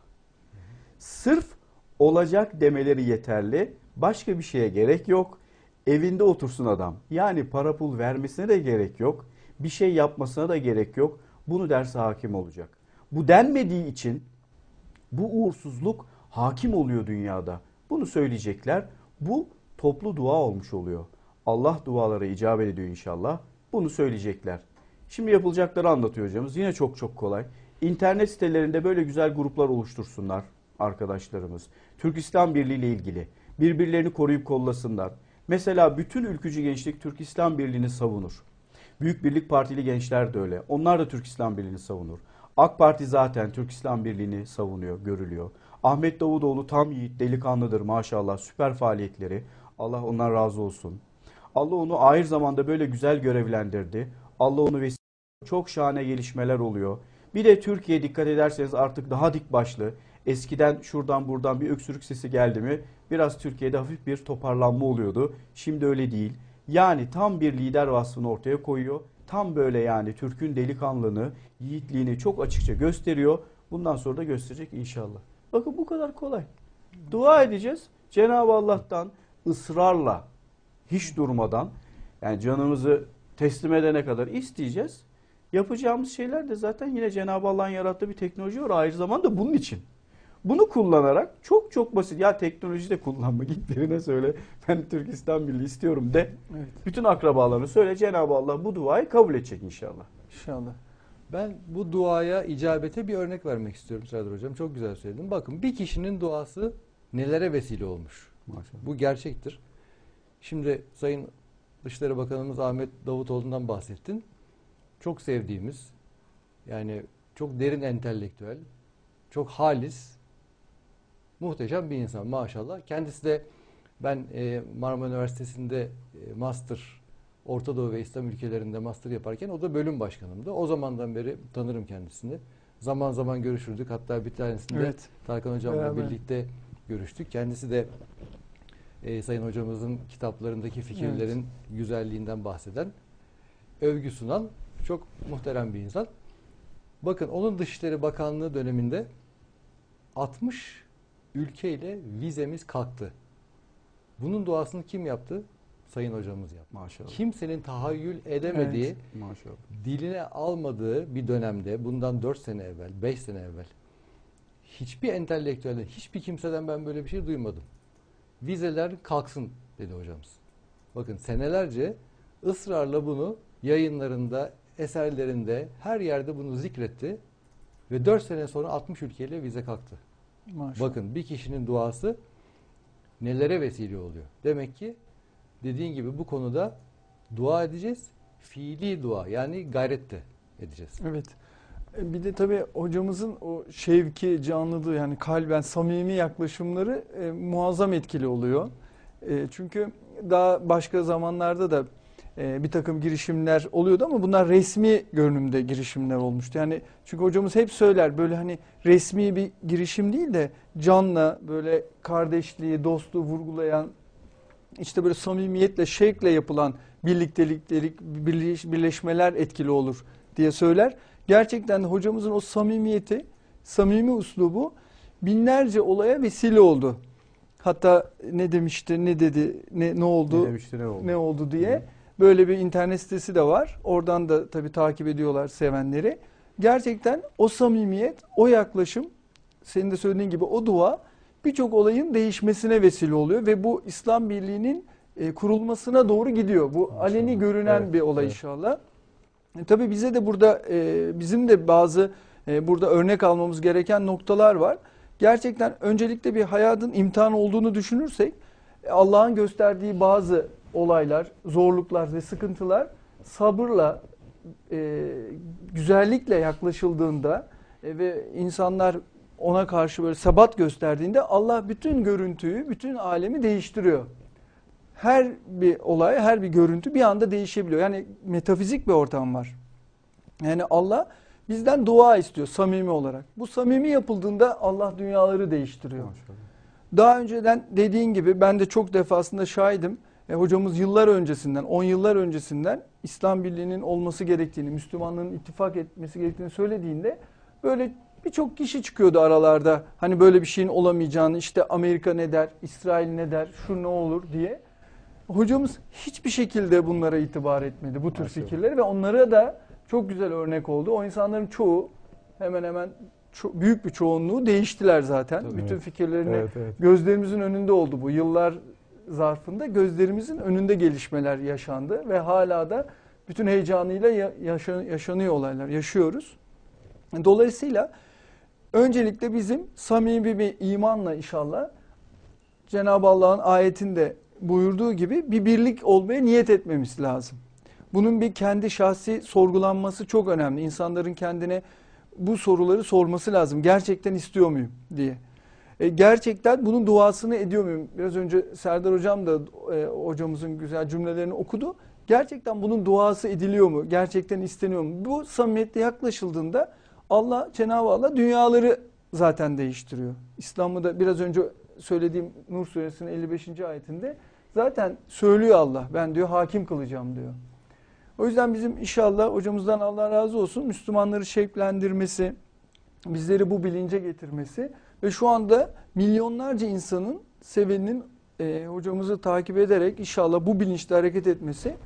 [SPEAKER 3] Sırf olacak demeleri yeterli. Başka bir şeye gerek yok. Evinde otursun adam. Yani para pul vermesine de gerek yok. Bir şey yapmasına da gerek yok. Bunu derse hakim olacak. Bu denmediği için bu uğursuzluk hakim oluyor dünyada. Bunu söyleyecekler. Bu toplu dua olmuş oluyor. Allah dualara icabet ediyor inşallah. Bunu söyleyecekler. Şimdi yapılacakları anlatıyor hocamız. Yine çok çok kolay. İnternet sitelerinde böyle güzel gruplar oluştursunlar arkadaşlarımız. Türk İslam Birliği ile ilgili. Birbirlerini koruyup kollasınlar. Mesela bütün ülkücü gençlik Türk İslam Birliği'ni savunur. Büyük Birlik Partili gençler de öyle. Onlar da Türk İslam Birliği'ni savunur. AK Parti zaten Türk İslam Birliği'ni savunuyor, görülüyor. Ahmet Davutoğlu tam yiğit, delikanlıdır maşallah. Süper faaliyetleri. Allah ondan razı olsun. Allah onu ahir zamanda böyle güzel görevlendirdi. Allah onu vesile. Çok şahane gelişmeler oluyor. Bir de Türkiye, dikkat ederseniz artık daha dik başlı. Eskiden şuradan buradan bir öksürük sesi geldi mi biraz Türkiye'de hafif bir toparlanma oluyordu. Şimdi öyle değil. Yani tam bir lider vasfını ortaya koyuyor. Tam böyle, yani Türk'ün delikanlılığını, yiğitliğini çok açıkça gösteriyor. Bundan sonra da gösterecek inşallah. Bakın, bu kadar kolay. Dua edeceğiz. Cenab-ı Allah'tan ısrarla, hiç durmadan, yani canımızı teslim edene kadar isteyeceğiz. Yapacağımız şeyler de zaten yine Cenab-ı Allah'ın yarattığı bir teknoloji var. Ayrı zamanda bunun için. Bunu kullanarak çok çok basit. Ya teknoloji de kullanma. Git birine söyle. Ben Türk İslam Birliği istiyorum de.
[SPEAKER 2] Evet.
[SPEAKER 3] Bütün akrabalarını söyle. Cenab-ı Allah bu duayı kabul edecek inşallah.
[SPEAKER 2] İnşallah.
[SPEAKER 1] Ben bu duaya, icabete bir örnek vermek istiyorum Serdar Hocam. Çok güzel söyledin. Bakın, bir kişinin duası nelere vesile olmuş.
[SPEAKER 3] Maşallah.
[SPEAKER 1] Bu gerçektir. Şimdi Sayın Dışişleri Bakanımız Ahmet Davutoğlu'ndan bahsettin. Çok sevdiğimiz, yani çok derin entelektüel, çok halis, muhteşem bir insan maşallah. Kendisi de, ben e, Marmara Üniversitesi'nde e, master, Orta Doğu ve İslam ülkelerinde master yaparken o da bölüm başkanımdı. O zamandan beri tanırım kendisini. Zaman zaman görüşürdük. Hatta bir tanesinde
[SPEAKER 2] Evet.
[SPEAKER 1] Tarkan Hocam'la
[SPEAKER 2] Beraber.
[SPEAKER 1] birlikte görüştük. Kendisi de e, Sayın Hocamızın kitaplarındaki fikirlerin evet. güzelliğinden bahseden, övgü sunan çok muhterem bir insan. Bakın, onun Dışişleri Bakanlığı döneminde altmış ülkeyle vizemiz kalktı. Bunun duasını kim yaptı? Sayın Hocamız yaptı.
[SPEAKER 3] Maşallah.
[SPEAKER 1] Kimsenin tahayyül edemediği,
[SPEAKER 2] Evet.
[SPEAKER 3] Maşallah.
[SPEAKER 1] diline almadığı bir dönemde, bundan dört sene evvel, beş sene evvel, hiçbir entelektüelden, hiçbir kimseden ben böyle bir şey duymadım. Vizeler kalksın dedi hocamız. Bakın, senelerce ısrarla bunu yayınlarında, eserlerinde, her yerde bunu zikretti ve dört sene sonra altmış ülkeyle vize kalktı.
[SPEAKER 2] Maşallah.
[SPEAKER 1] Bakın, bir kişinin duası nelere vesile oluyor. Demek ki dediğin gibi bu konuda dua edeceğiz. Fiili dua, yani gayrette edeceğiz.
[SPEAKER 2] Evet. Bir de tabii hocamızın o şevki, canlılığı, yani kalben samimi yaklaşımları e, muazzam etkili oluyor. E, çünkü daha başka zamanlarda da e, bir takım girişimler oluyordu ama bunlar resmi görünümde girişimler olmuştu. Yani çünkü hocamız hep söyler, böyle hani resmi bir girişim değil de canla, böyle kardeşliği, dostluğu vurgulayan, işte böyle samimiyetle, şevkle yapılan birliktelik, birleşmeler etkili olur diye söyler. Gerçekten de hocamızın o samimiyeti, samimi uslubu binlerce olaya vesile oldu. Hatta ne demişti, ne dedi, ne ne oldu,
[SPEAKER 3] Ne demişti, ne oldu,
[SPEAKER 2] ne oldu diye böyle bir internet sitesi de var. Oradan da tabii takip ediyorlar sevenleri. Gerçekten o samimiyet, o yaklaşım, senin de söylediğin gibi o dua birçok olayın değişmesine vesile oluyor ve bu İslam Birliği'nin e, kurulmasına doğru gidiyor. Bu
[SPEAKER 3] Maşallah.
[SPEAKER 2] aleni görünen
[SPEAKER 3] Evet,
[SPEAKER 2] bir olay
[SPEAKER 3] evet.
[SPEAKER 2] inşallah. E, tabii bize de burada e, bizim de bazı E, burada örnek almamız gereken noktalar var. Gerçekten öncelikle bir hayatın imtihanı olduğunu düşünürsek Allah'ın gösterdiği bazı olaylar, zorluklar ve sıkıntılar sabırla, e, güzellikle yaklaşıldığında e, ve insanlar ona karşı böyle sebat gösterdiğinde Allah bütün görüntüyü, bütün alemi değiştiriyor. Her bir olay, her bir görüntü bir anda değişebiliyor. Yani metafizik bir ortam var. Yani Allah bizden dua istiyor samimi olarak. Bu samimi yapıldığında Allah dünyaları değiştiriyor.
[SPEAKER 3] Maşallah.
[SPEAKER 2] Daha önceden dediğin gibi ben de çok defasında şahidim. E, hocamız yıllar öncesinden, on yıllar öncesinden İslam Birliği'nin olması gerektiğini, Müslümanlığın ittifak etmesi gerektiğini söylediğinde böyle birçok kişi çıkıyordu aralarda. Hani böyle bir şeyin olamayacağını, işte Amerika ne der, İsrail ne der, şu ne olur diye. Hocamız hiçbir şekilde bunlara itibar etmedi, bu tür
[SPEAKER 3] Maşallah.
[SPEAKER 2] fikirleri ve onlara da çok güzel örnek oldu. O insanların çoğu hemen hemen ço- büyük bir çoğunluğu değiştiler zaten.
[SPEAKER 3] Tabii,
[SPEAKER 2] bütün
[SPEAKER 3] evet.
[SPEAKER 2] fikirlerini
[SPEAKER 3] Evet, evet.
[SPEAKER 2] gözlerimizin önünde oldu bu. Yıllar zarfında gözlerimizin önünde gelişmeler yaşandı ve hala da bütün heyecanıyla ya- yaşa- yaşanıyor olaylar, yaşıyoruz. Dolayısıyla öncelikle bizim samimi bir imanla inşallah Cenab-ı Allah'ın ayetinde buyurduğu gibi bir birlik olmaya niyet etmemiz lazım. Bunun bir kendi şahsi sorgulanması çok önemli. İnsanların kendine bu soruları sorması lazım. Gerçekten istiyor muyum diye. E, gerçekten bunun duasını ediyor muyum? Biraz önce Serdar Hocam da e, hocamızın güzel cümlelerini okudu. Gerçekten bunun duası ediliyor mu? Gerçekten isteniyor mu? Bu samimiyetle yaklaşıldığında Allah, Cenab-ı Allah dünyaları zaten değiştiriyor. İslam'ı da biraz önce söylediğim Nur Suresinin elli beşinci ayetinde zaten söylüyor Allah. Ben diyor hakim kılacağım diyor. O yüzden bizim inşallah hocamızdan Allah razı olsun Müslümanları şevklendirmesi, bizleri bu bilince getirmesi ve şu anda milyonlarca insanın, seveninin e, hocamızı takip ederek inşallah bu bilinçle hareket etmesi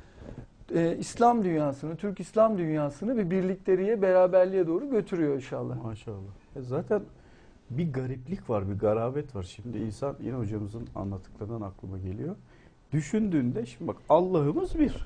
[SPEAKER 2] e, İslam dünyasını, Türk İslam dünyasını bir birlikteliğe, beraberliğe doğru götürüyor inşallah.
[SPEAKER 3] Maşallah. E zaten bir gariplik var, bir garabet var. Şimdi insan yine hocamızın anlattıklarından aklıma geliyor. Düşündüğünde şimdi bak Allah'ımız bir.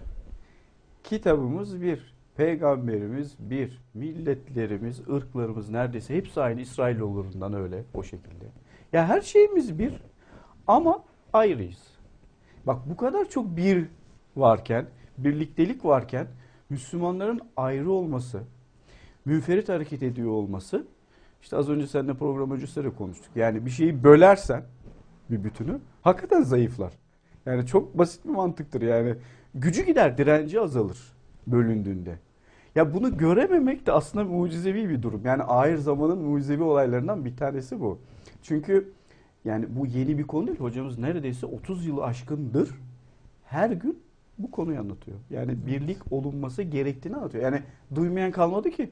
[SPEAKER 3] Kitabımız bir. Peygamberimiz bir. Milletlerimiz, ırklarımız neredeyse hepsi aynı. İsrailoğullarından öyle o şekilde. Ya her şeyimiz bir ama ayrıyız. Bak bu kadar çok bir varken, birliktelik varken Müslümanların ayrı olması, münferit hareket ediyor olması, işte az önce seninle program öncesi de konuştuk. Yani bir şeyi bölersen bir bütünü hakikaten zayıflar. Yani çok basit bir mantıktır yani. Gücü gider, direnci azalır bölündüğünde. Ya bunu görememek de aslında mucizevi bir durum. Yani ahir zamanın mucizevi olaylarından bir tanesi bu. Çünkü yani bu yeni bir konu değil. Hocamız neredeyse otuz yılı aşkındır her gün bu konuyu anlatıyor. Yani birlik olunması gerektiğini anlatıyor. Yani duymayan kalmadı ki.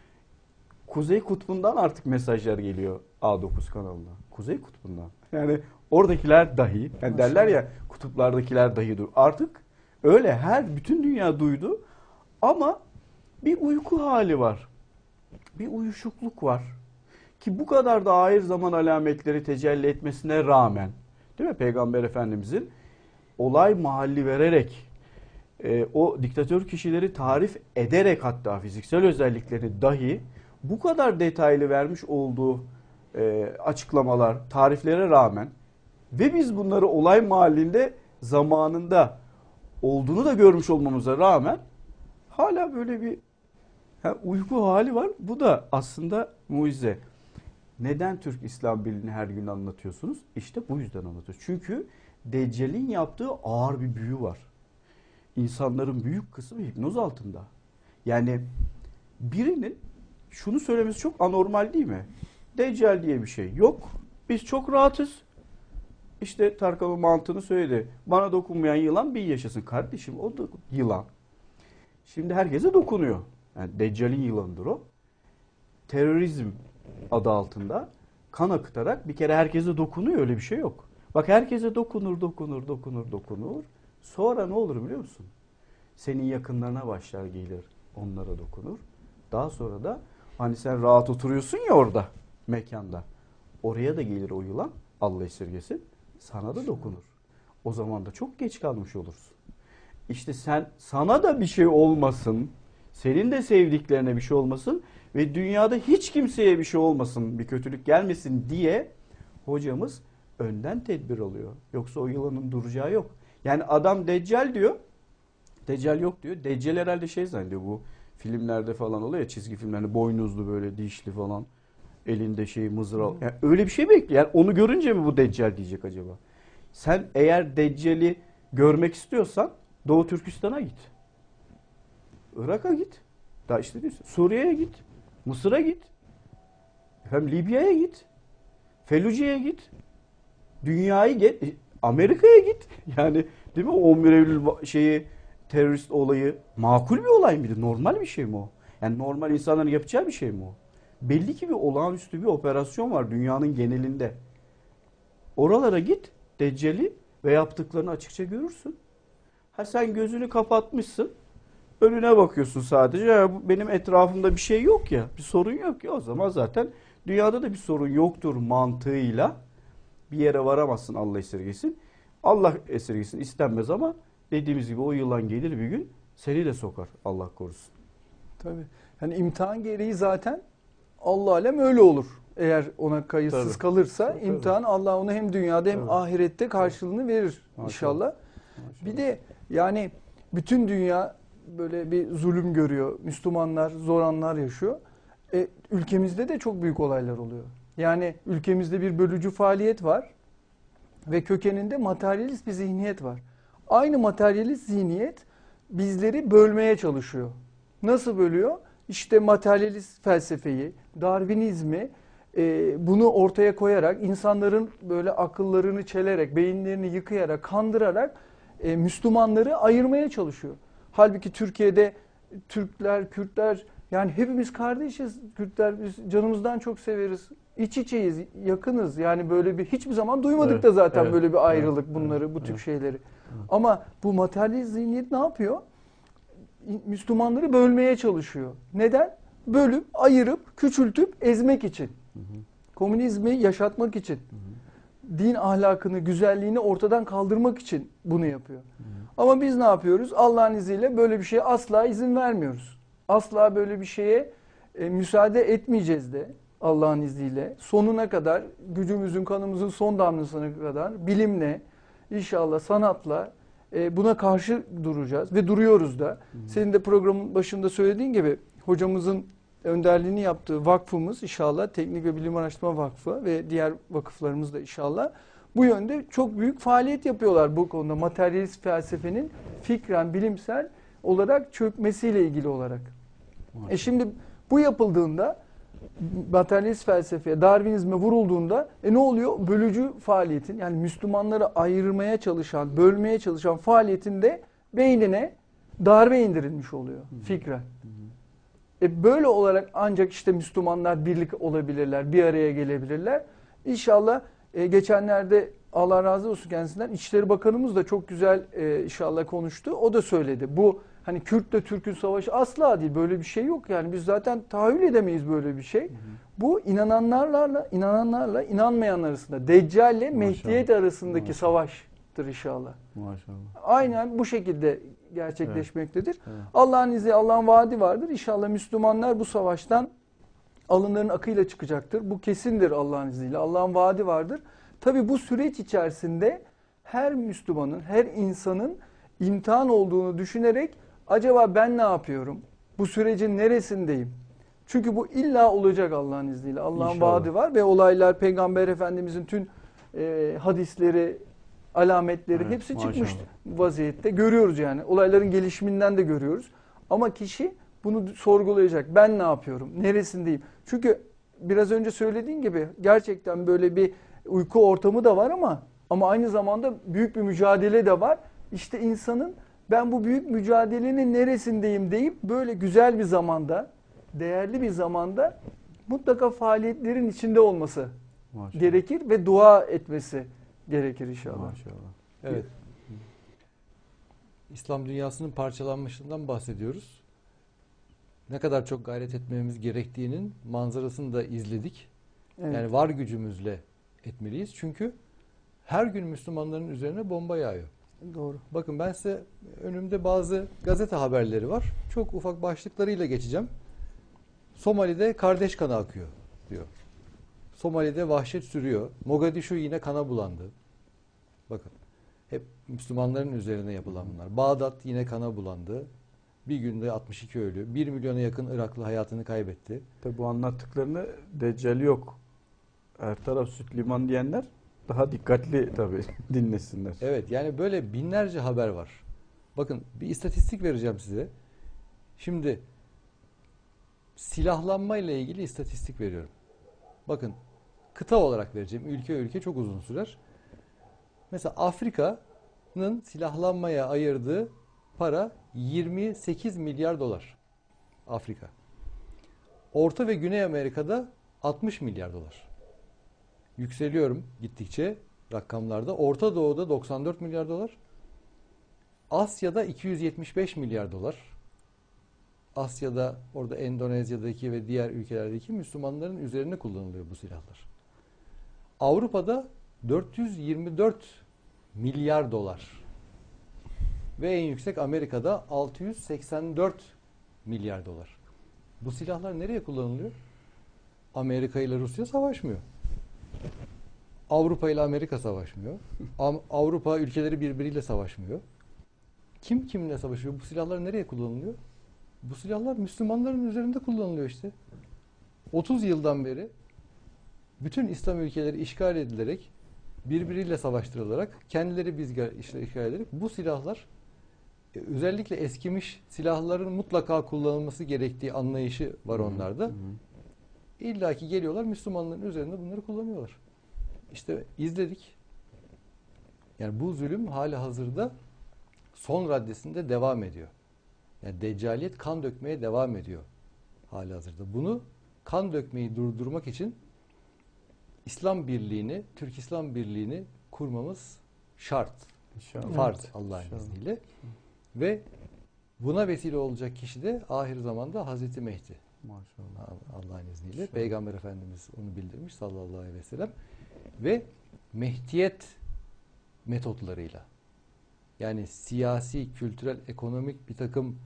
[SPEAKER 3] Kuzey Kutbu'ndan artık mesajlar geliyor A dokuz kanalına. Kuzey Kutbu'ndan. Yani oradakiler dahi, yani derler ya kutuplardakiler dahi dur. Artık öyle her bütün dünya duydu ama bir uyku hali var. Bir uyuşukluk var. Ki bu kadar da ahir zaman alametleri tecelli etmesine rağmen, değil mi? Peygamber Efendimizin olay mahalli vererek, e, o diktatör kişileri tarif ederek hatta fiziksel özellikleri dahi bu kadar detaylı vermiş olduğu e, açıklamalar, tariflere rağmen ve biz bunları olay mahallinde zamanında olduğunu da görmüş olmamıza rağmen hala böyle bir ha, uyku hali var. Bu da aslında mucize. Neden Türk İslam Birliği'ni her gün anlatıyorsunuz? İşte bu yüzden anlatıyoruz. Çünkü Deccal'in yaptığı ağır bir büyü var. İnsanların büyük kısmı hipnoz altında. Yani birinin şunu söylemesi çok anormal değil mi? Deccal diye bir şey yok. Biz çok rahatız. İşte Tarkan o mantığını söyledi. Bana dokunmayan yılan bin yaşasın. Kardeşim o da yılan. Şimdi herkese dokunuyor. Yani Deccal'in yılanıdır o. Terörizm adı altında kan akıtarak bir kere herkese dokunuyor. Öyle bir şey yok. Bak herkese dokunur, dokunur, dokunur, dokunur. Sonra ne olur biliyor musun? Senin yakınlarına başlar gelir. Onlara dokunur. Daha sonra da hani sen rahat oturuyorsun ya orada mekanda. Oraya da gelir o yılan. Allah esirgesin. Sana da dokunur. O zaman da çok geç kalmış olursun. İşte sen sana da bir şey olmasın. Senin de sevdiklerine bir şey olmasın. ve dünyada hiç kimseye bir şey olmasın, bir kötülük gelmesin diye hocamız önden tedbir alıyor. Yoksa o yılanın duracağı yok. Yani adam Deccal diyor. Deccal yok diyor. Deccal herhalde şey zannediyor, bu filmlerde falan oluyor ya, çizgi filmlerde boynuzlu böyle dişli falan. Elinde şey mızrağı. Yani öyle bir şey bekliyor. Yani onu görünce mi bu Deccal diyecek acaba? Sen eğer Deccal'i görmek istiyorsan Doğu Türkistan'a git. Irak'a git. Daha işte diyorsun. Suriye'ye git. Mısır'a git. Efendim Libya'ya git. Felluce'ye git. Dünyayı get. Amerika'ya git. Yani değil mi? on bir Eylül şeyi, terörist olayı makul bir olay mıydı? Normal bir şey mi o? Yani normal insanların yapacağı bir şey mi o? Belli ki bir olağanüstü bir operasyon var dünyanın genelinde. Oralara git, Deccal'i ve yaptıklarını açıkça görürsün. Ha sen gözünü kapatmışsın, önüne bakıyorsun sadece. Ya benim etrafımda bir şey yok ya, bir sorun yok ya, o zaman zaten dünyada da bir sorun yoktur mantığıyla bir yere varamazsın, Allah esirgesin. Allah esirgesin, istenmez ama dediğimiz gibi o yılan gelir bir gün seni de sokar, Allah korusun.
[SPEAKER 2] Tabii. Yani imtihan gereği zaten Allah alem öyle olur. Eğer ona kayıtsız
[SPEAKER 3] Tabii.
[SPEAKER 2] kalırsa
[SPEAKER 3] Tabii.
[SPEAKER 2] imtihan Allah ona hem dünyada hem
[SPEAKER 3] Tabii.
[SPEAKER 2] ahirette karşılığını verir
[SPEAKER 3] Maşallah.
[SPEAKER 2] inşallah.
[SPEAKER 3] Maşallah.
[SPEAKER 2] Bir de yani bütün dünya böyle bir zulüm görüyor. Müslümanlar zor anlar yaşıyor. E, ülkemizde de çok büyük olaylar oluyor. Yani ülkemizde bir bölücü faaliyet var ve kökeninde materyalist bir zihniyet var. Aynı materyalist zihniyet bizleri bölmeye çalışıyor. Nasıl bölüyor? İşte materyalist felsefeyi, Darwinizmi e, bunu ortaya koyarak, insanların böyle akıllarını çelerek, beyinlerini yıkayarak, kandırarak e, Müslümanları ayırmaya çalışıyor. Halbuki Türkiye'de Türkler, Kürtler, yani hepimiz kardeşiz. Kürtler biz canımızdan çok severiz. İç içeyiz, yakınız. Yani böyle bir hiçbir zaman duymadık
[SPEAKER 3] Evet,
[SPEAKER 2] da zaten
[SPEAKER 3] evet,
[SPEAKER 2] böyle bir ayrılık,
[SPEAKER 3] evet,
[SPEAKER 2] bunları,
[SPEAKER 3] evet,
[SPEAKER 2] bu tip
[SPEAKER 3] evet.
[SPEAKER 2] şeyleri. Ama bu materyalist zihniyet ne yapıyor? Müslümanları bölmeye çalışıyor. Neden? Bölüp, ayırıp, küçültüp ezmek için. Hı hı. Komünizmi yaşatmak için. Hı hı. Din ahlakını, güzelliğini ortadan kaldırmak için bunu yapıyor. Hı hı. Ama biz ne yapıyoruz? Allah'ın izniyle böyle bir şeye asla izin vermiyoruz. Asla böyle bir şeye e, müsaade etmeyeceğiz de Allah'ın izniyle. Sonuna kadar, gücümüzün, kanımızın son damlasına kadar bilimle, inşallah sanatla buna karşı duracağız ve duruyoruz da. Hı hı. Senin de programın başında söylediğin gibi hocamızın önderliğini yaptığı vakfımız inşallah Teknik ve Bilim Araştırma Vakfı ve diğer vakıflarımız da inşallah bu yönde çok büyük faaliyet yapıyorlar bu konuda. Materyalist felsefenin fikren, bilimsel olarak çökmesiyle ilgili olarak. Maşallah. E şimdi bu yapıldığında, materyalist felsefeye, Darwinizme vurulduğunda e ne oluyor? Bölücü faaliyetin, yani Müslümanları ayırmaya çalışan, bölmeye çalışan faaliyetin de beynine darbe indirilmiş oluyor fikren. E böyle olarak ancak işte Müslümanlar birlik olabilirler, bir araya gelebilirler. İnşallah e, geçenlerde Allah razı olsun kendisinden İçişleri Bakanımız da çok güzel e, inşallah konuştu. O da söyledi. Bu hani Kürt'le Türk'ün savaşı asla değil. Böyle bir şey yok. Yani biz zaten tahayyül edemeyiz böyle bir şey. Hı hı. Bu inananlarla, inananlarla inanmayanlar arasında, Deccal ile Mehdiyet arasındaki Maşallah. Savaştır inşallah.
[SPEAKER 3] Maşallah.
[SPEAKER 2] Aynen bu şekilde gerçekleşmektedir.
[SPEAKER 3] Evet. Evet.
[SPEAKER 2] Allah'ın izniyle, Allah'ın vaadi vardır. İnşallah Müslümanlar bu savaştan alınların akıyla çıkacaktır. Bu kesindir Allah'ın izniyle. Allah'ın vaadi vardır. Tabii bu süreç içerisinde her Müslümanın, her insanın imtihan olduğunu düşünerek acaba ben ne yapıyorum? Bu sürecin neresindeyim? Çünkü bu illa olacak Allah'ın izniyle. Allah'ın vaadi var ve olaylar, Peygamber Efendimizin tüm e, hadisleri, alametleri
[SPEAKER 3] evet,
[SPEAKER 2] hepsi
[SPEAKER 3] maşallah.
[SPEAKER 2] çıkmış vaziyette. Görüyoruz yani. Olayların gelişiminden de görüyoruz. Ama kişi bunu sorgulayacak. Ben ne yapıyorum? Neresindeyim? Çünkü biraz önce söylediğin gibi gerçekten böyle bir uyku ortamı da var ama ama aynı zamanda büyük bir mücadele de var. İşte insanın ben bu büyük mücadelenin neresindeyim deyip böyle güzel bir zamanda, değerli bir zamanda mutlaka faaliyetlerin içinde olması Maşallah. gerekir ve dua etmesi gerekir inşallah.
[SPEAKER 3] Maşallah.
[SPEAKER 1] Evet. İslam dünyasının parçalanmışlığından bahsediyoruz. Ne kadar çok gayret etmemiz gerektiğinin manzarasını da izledik. Evet. Yani var gücümüzle etmeliyiz. Çünkü her gün Müslümanların üzerine bomba yağıyor.
[SPEAKER 2] Doğru.
[SPEAKER 1] Bakın ben size önümde bazı gazete haberleri var. Çok ufak başlıklarıyla geçeceğim. Somali'de kardeş kanı akıyor diyor. Somali'de vahşet sürüyor. Mogadishu yine kana bulandı. Bakın hep Müslümanların üzerine yapılan bunlar. Bağdat yine kana bulandı. Bir günde altmış iki ölü. bir milyona yakın Iraklı hayatını kaybetti.
[SPEAKER 3] Tabi bu anlattıklarını Deccal yok, her taraf süt liman diyenler daha dikkatli tabi dinlesinler.
[SPEAKER 1] Evet, yani böyle binlerce haber var. Bakın bir istatistik vereceğim size. Şimdi silahlanma ile ilgili istatistik veriyorum. Bakın kıta olarak vereceğim. Ülke ülke çok uzun sürer. Mesela Afrika'nın silahlanmaya ayırdığı para yirmi sekiz milyar dolar. Afrika. Orta ve Güney Amerika'da altmış milyar dolar. Yükseliyorum gittikçe rakamlarda. Orta Doğu'da doksan dört milyar dolar. Asya'da iki yüz yetmiş beş milyar dolar. Asya'da, orada Endonezya'daki ve diğer ülkelerdeki Müslümanların üzerine kullanılıyor bu silahlar. Avrupa'da dört yüz yirmi dört milyar dolar. Ve en yüksek Amerika'da altı yüz seksen dört milyar dolar. Bu silahlar nereye kullanılıyor? Amerika ile Rusya savaşmıyor. Avrupa ile Amerika savaşmıyor. Avrupa ülkeleri birbiriyle savaşmıyor. Kim kiminle savaşıyor? Bu silahlar nereye kullanılıyor? Bu silahlar Müslümanların üzerinde kullanılıyor işte. otuz yıldan beri bütün İslam ülkeleri işgal edilerek, birbiriyle savaştırılarak, kendileri biz işgal ederek bu silahlar, özellikle eskimiş silahların mutlaka kullanılması gerektiği anlayışı var onlarda. İlla ki geliyorlar Müslümanların üzerinde bunları kullanıyorlar. İşte izledik. Yani bu zulüm hali hazırda son raddesinde devam ediyor. Yani deccaliyet kan dökmeye devam ediyor hali hazırda. Bunu kan dökmeyi durdurmak için İslam Birliği'ni, Türk İslam Birliği'ni kurmamız şart.
[SPEAKER 3] İnşallah.
[SPEAKER 1] Farz
[SPEAKER 3] Evet.
[SPEAKER 1] Allah'ın
[SPEAKER 3] İnşallah.
[SPEAKER 1] izniyle. Ve buna vesile olacak kişi de ahir zamanda Hazreti Mehdi.
[SPEAKER 3] Maşallah.
[SPEAKER 1] Allah'ın izniyle.
[SPEAKER 3] İnşallah.
[SPEAKER 1] Peygamber Efendimiz onu bildirmiş sallallahu aleyhi ve sellem. Ve Mehdiyet metotlarıyla, yani siyasi, kültürel, ekonomik bir takım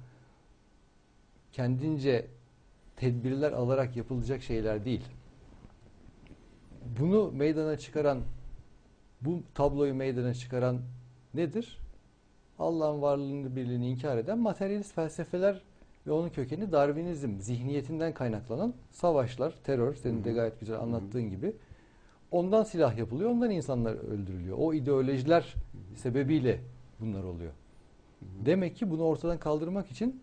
[SPEAKER 1] kendince tedbirler alarak yapılacak şeyler değil. Bunu meydana çıkaran, bu tabloyu meydana çıkaran nedir? Allah'ın varlığını, birliğini inkar eden materyalist felsefeler ve onun kökeni Darwinizm zihniyetinden kaynaklanan savaşlar, terör, senin de gayet güzel anlattığın gibi. Ondan silah yapılıyor, ondan insanlar öldürülüyor. O ideolojiler sebebiyle bunlar oluyor. Demek ki bunu ortadan kaldırmak için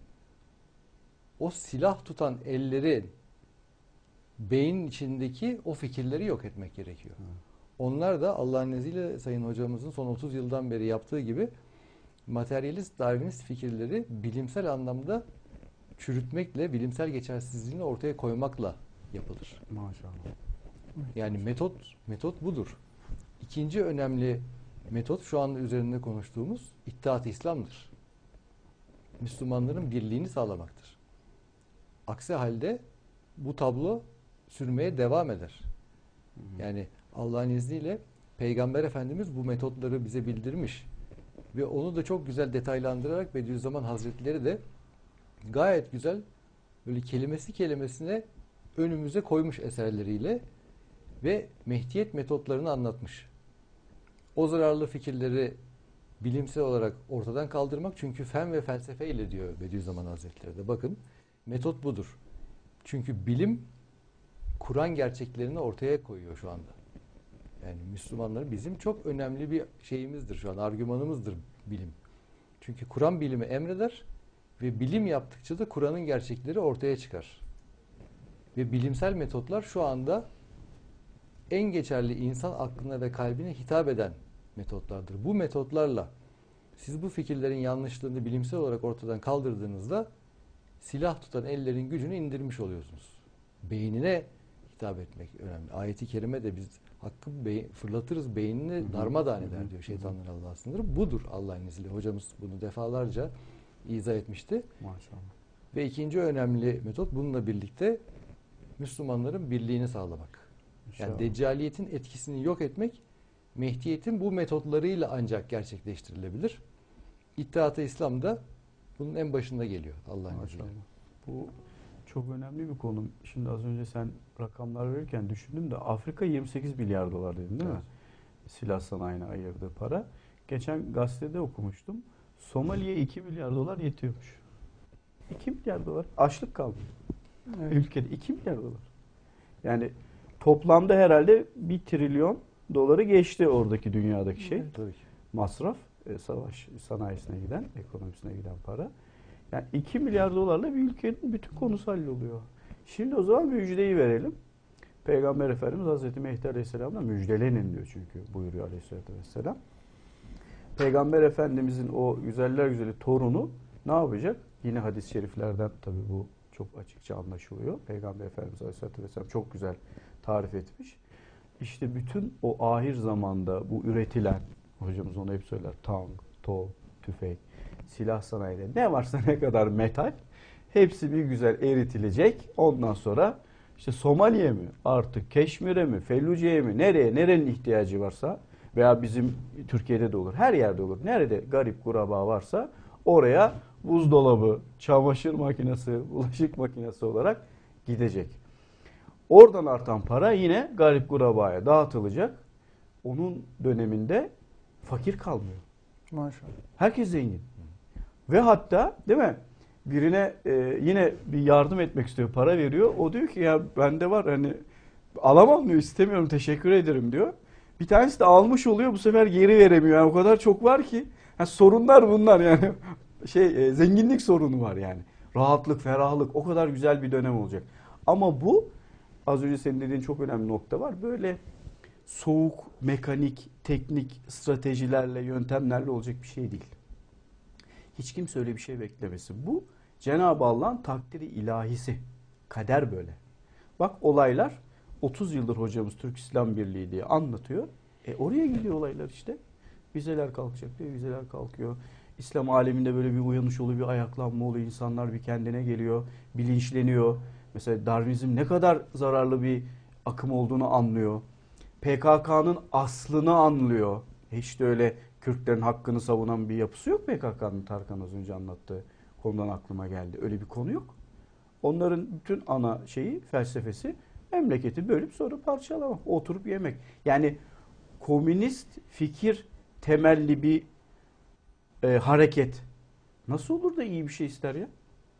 [SPEAKER 1] o silah tutan elleri, beynin içindeki o fikirleri yok etmek gerekiyor. Onlar da Allah'ın izniyle Sayın Hocamızın son otuz yıldan beri yaptığı gibi materyalist, Darwinist fikirleri bilimsel anlamda çürütmekle, bilimsel geçersizliğini ortaya koymakla yapılır.
[SPEAKER 3] Maşallah.
[SPEAKER 1] Yani metot metot budur. İkinci önemli metot şu anda üzerinde konuştuğumuz İttihat-ı İslam'dır. Müslümanların birliğini sağlamaktır. Aksi halde bu tablo sürmeye devam eder. Yani Allah'ın izniyle Peygamber Efendimiz bu metotları bize bildirmiş. Ve onu da çok güzel detaylandırarak Bediüzzaman Hazretleri de gayet güzel böyle kelimesi kelimesine önümüze koymuş eserleriyle ve Mehdiyet metotlarını anlatmış. O zararlı fikirleri bilimsel olarak ortadan kaldırmak, çünkü fen ve felsefe ile diyor Bediüzzaman Hazretleri de. Bakın, metot budur. Çünkü bilim Kur'an gerçeklerini ortaya koyuyor şu anda. Yani Müslümanların bizim çok önemli bir şeyimizdir şu an, argümanımızdır bilim. Çünkü Kur'an bilimi emreder ve bilim yaptıkça da Kur'an'ın gerçekleri ortaya çıkar. Ve bilimsel metotlar şu anda en geçerli insan aklına ve kalbine hitap eden metotlardır. Bu metotlarla siz bu fikirlerin yanlışlığını bilimsel olarak ortadan kaldırdığınızda silah tutan ellerin gücünü indirmiş oluyorsunuz. Beynine hitap etmek önemli. Ayet-i kerime de biz hakkı beyin, fırlatırız, beynini darmadağın eder diyor şeytanların Allah'a sınırı. Budur Allah'ın izniyle. Hocamız bunu defalarca izah etmişti.
[SPEAKER 3] Maşallah.
[SPEAKER 1] Ve ikinci önemli metot bununla birlikte Müslümanların birliğini sağlamak.
[SPEAKER 3] İnşallah.
[SPEAKER 1] Yani deccaliyetin etkisini yok etmek, Mehdiyetin bu metotlarıyla ancak gerçekleştirilebilir. İttihat-ı İslam da bunun en başında geliyor Allah'ın izniyle.
[SPEAKER 3] Bu Çok önemli bir konu. Şimdi az önce sen rakamlar verirken düşündüm de Afrika yirmi sekiz milyar dolar dedin değil
[SPEAKER 1] Evet.
[SPEAKER 3] mi? Silah sanayine ayırdığı para. Geçen gazetede okumuştum. Somali'ye iki milyar dolar yetiyormuş. iki milyar dolar. Açlık kaldı.
[SPEAKER 2] Evet.
[SPEAKER 3] Ülkede iki milyar dolar. Yani toplamda herhalde bir trilyon doları geçti oradaki dünyadaki şey.
[SPEAKER 2] Evet.
[SPEAKER 1] Tabii ki.
[SPEAKER 3] Masraf, e, savaş sanayisine giden, ekonomisine giden para. Yani iki milyar dolarla bir ülkenin bütün konusu halloluyor. Şimdi o zaman müjdeyi verelim. Peygamber Efendimiz Hazreti Mehdi Aleyhisselam'la müjdelenin diyor çünkü buyuruyor Aleyhisselatü Vesselam. Peygamber Efendimizin o güzeller güzeli torunu ne yapacak? Yine hadis-i şeriflerden tabii bu çok açıkça anlaşılıyor. Peygamber Efendimiz Aleyhisselatü Vesselam çok güzel tarif etmiş. İşte bütün o ahir zamanda bu üretilen, hocamız onu hep söyler, tank, top, tüfek, silah sanayide ne varsa ne kadar metal hepsi bir güzel eritilecek. Ondan sonra işte Somali'ye mi, artık Keşmir'e mi, Felluce'ye mi, nereye, nerenin ihtiyacı varsa veya bizim Türkiye'de de olur, her yerde olur. Nerede garip kuraba varsa oraya buzdolabı, çamaşır makinesi, bulaşık makinesi olarak gidecek. Oradan artan para yine garip kurabaya dağıtılacak. Onun döneminde fakir kalmıyor.
[SPEAKER 2] Maşallah.
[SPEAKER 3] Herkes zengin. Ve hatta değil mi? Birine e, yine bir yardım etmek istiyor, para veriyor. O diyor ki ya bende var hani alamam diyor, istemiyorum, teşekkür ederim diyor. Bir tanesi de almış oluyor, bu sefer geri veremiyor. Yani o kadar çok var ki. Yani sorunlar bunlar yani. Şey e, zenginlik sorunu var yani. Rahatlık, ferahlık, o kadar güzel bir dönem olacak. Ama bu az önce senin dediğin çok önemli nokta var. Böyle soğuk, mekanik, teknik stratejilerle, yöntemlerle olacak bir şey değil. Hiç kimse öyle bir şey beklemesin. Bu Cenab-ı Allah'ın takdiri ilahisi. Kader böyle. Bak olaylar otuz yıldır hocamız Türk İslam Birliği diye anlatıyor. E oraya gidiyor olaylar işte. Vizeler kalkacak diyor, vizeler kalkıyor. İslam aleminde böyle bir uyanış oluyor, bir ayaklanma oluyor. İnsanlar bir kendine geliyor, bilinçleniyor. Mesela Darwinizm ne kadar zararlı bir akım olduğunu anlıyor. P K K'nın aslını anlıyor. Hiç de öyle Kürtlerin hakkını savunan bir yapısı yok P K K'nın, Tarkan az önce anlattığı konudan aklıma geldi. Öyle bir konu yok. Onların bütün ana şeyi, felsefesi memleketi bölüp sonra parçalamak, oturup yemek. Yani komünist fikir temelli bir e, hareket nasıl olur da iyi bir şey ister ya?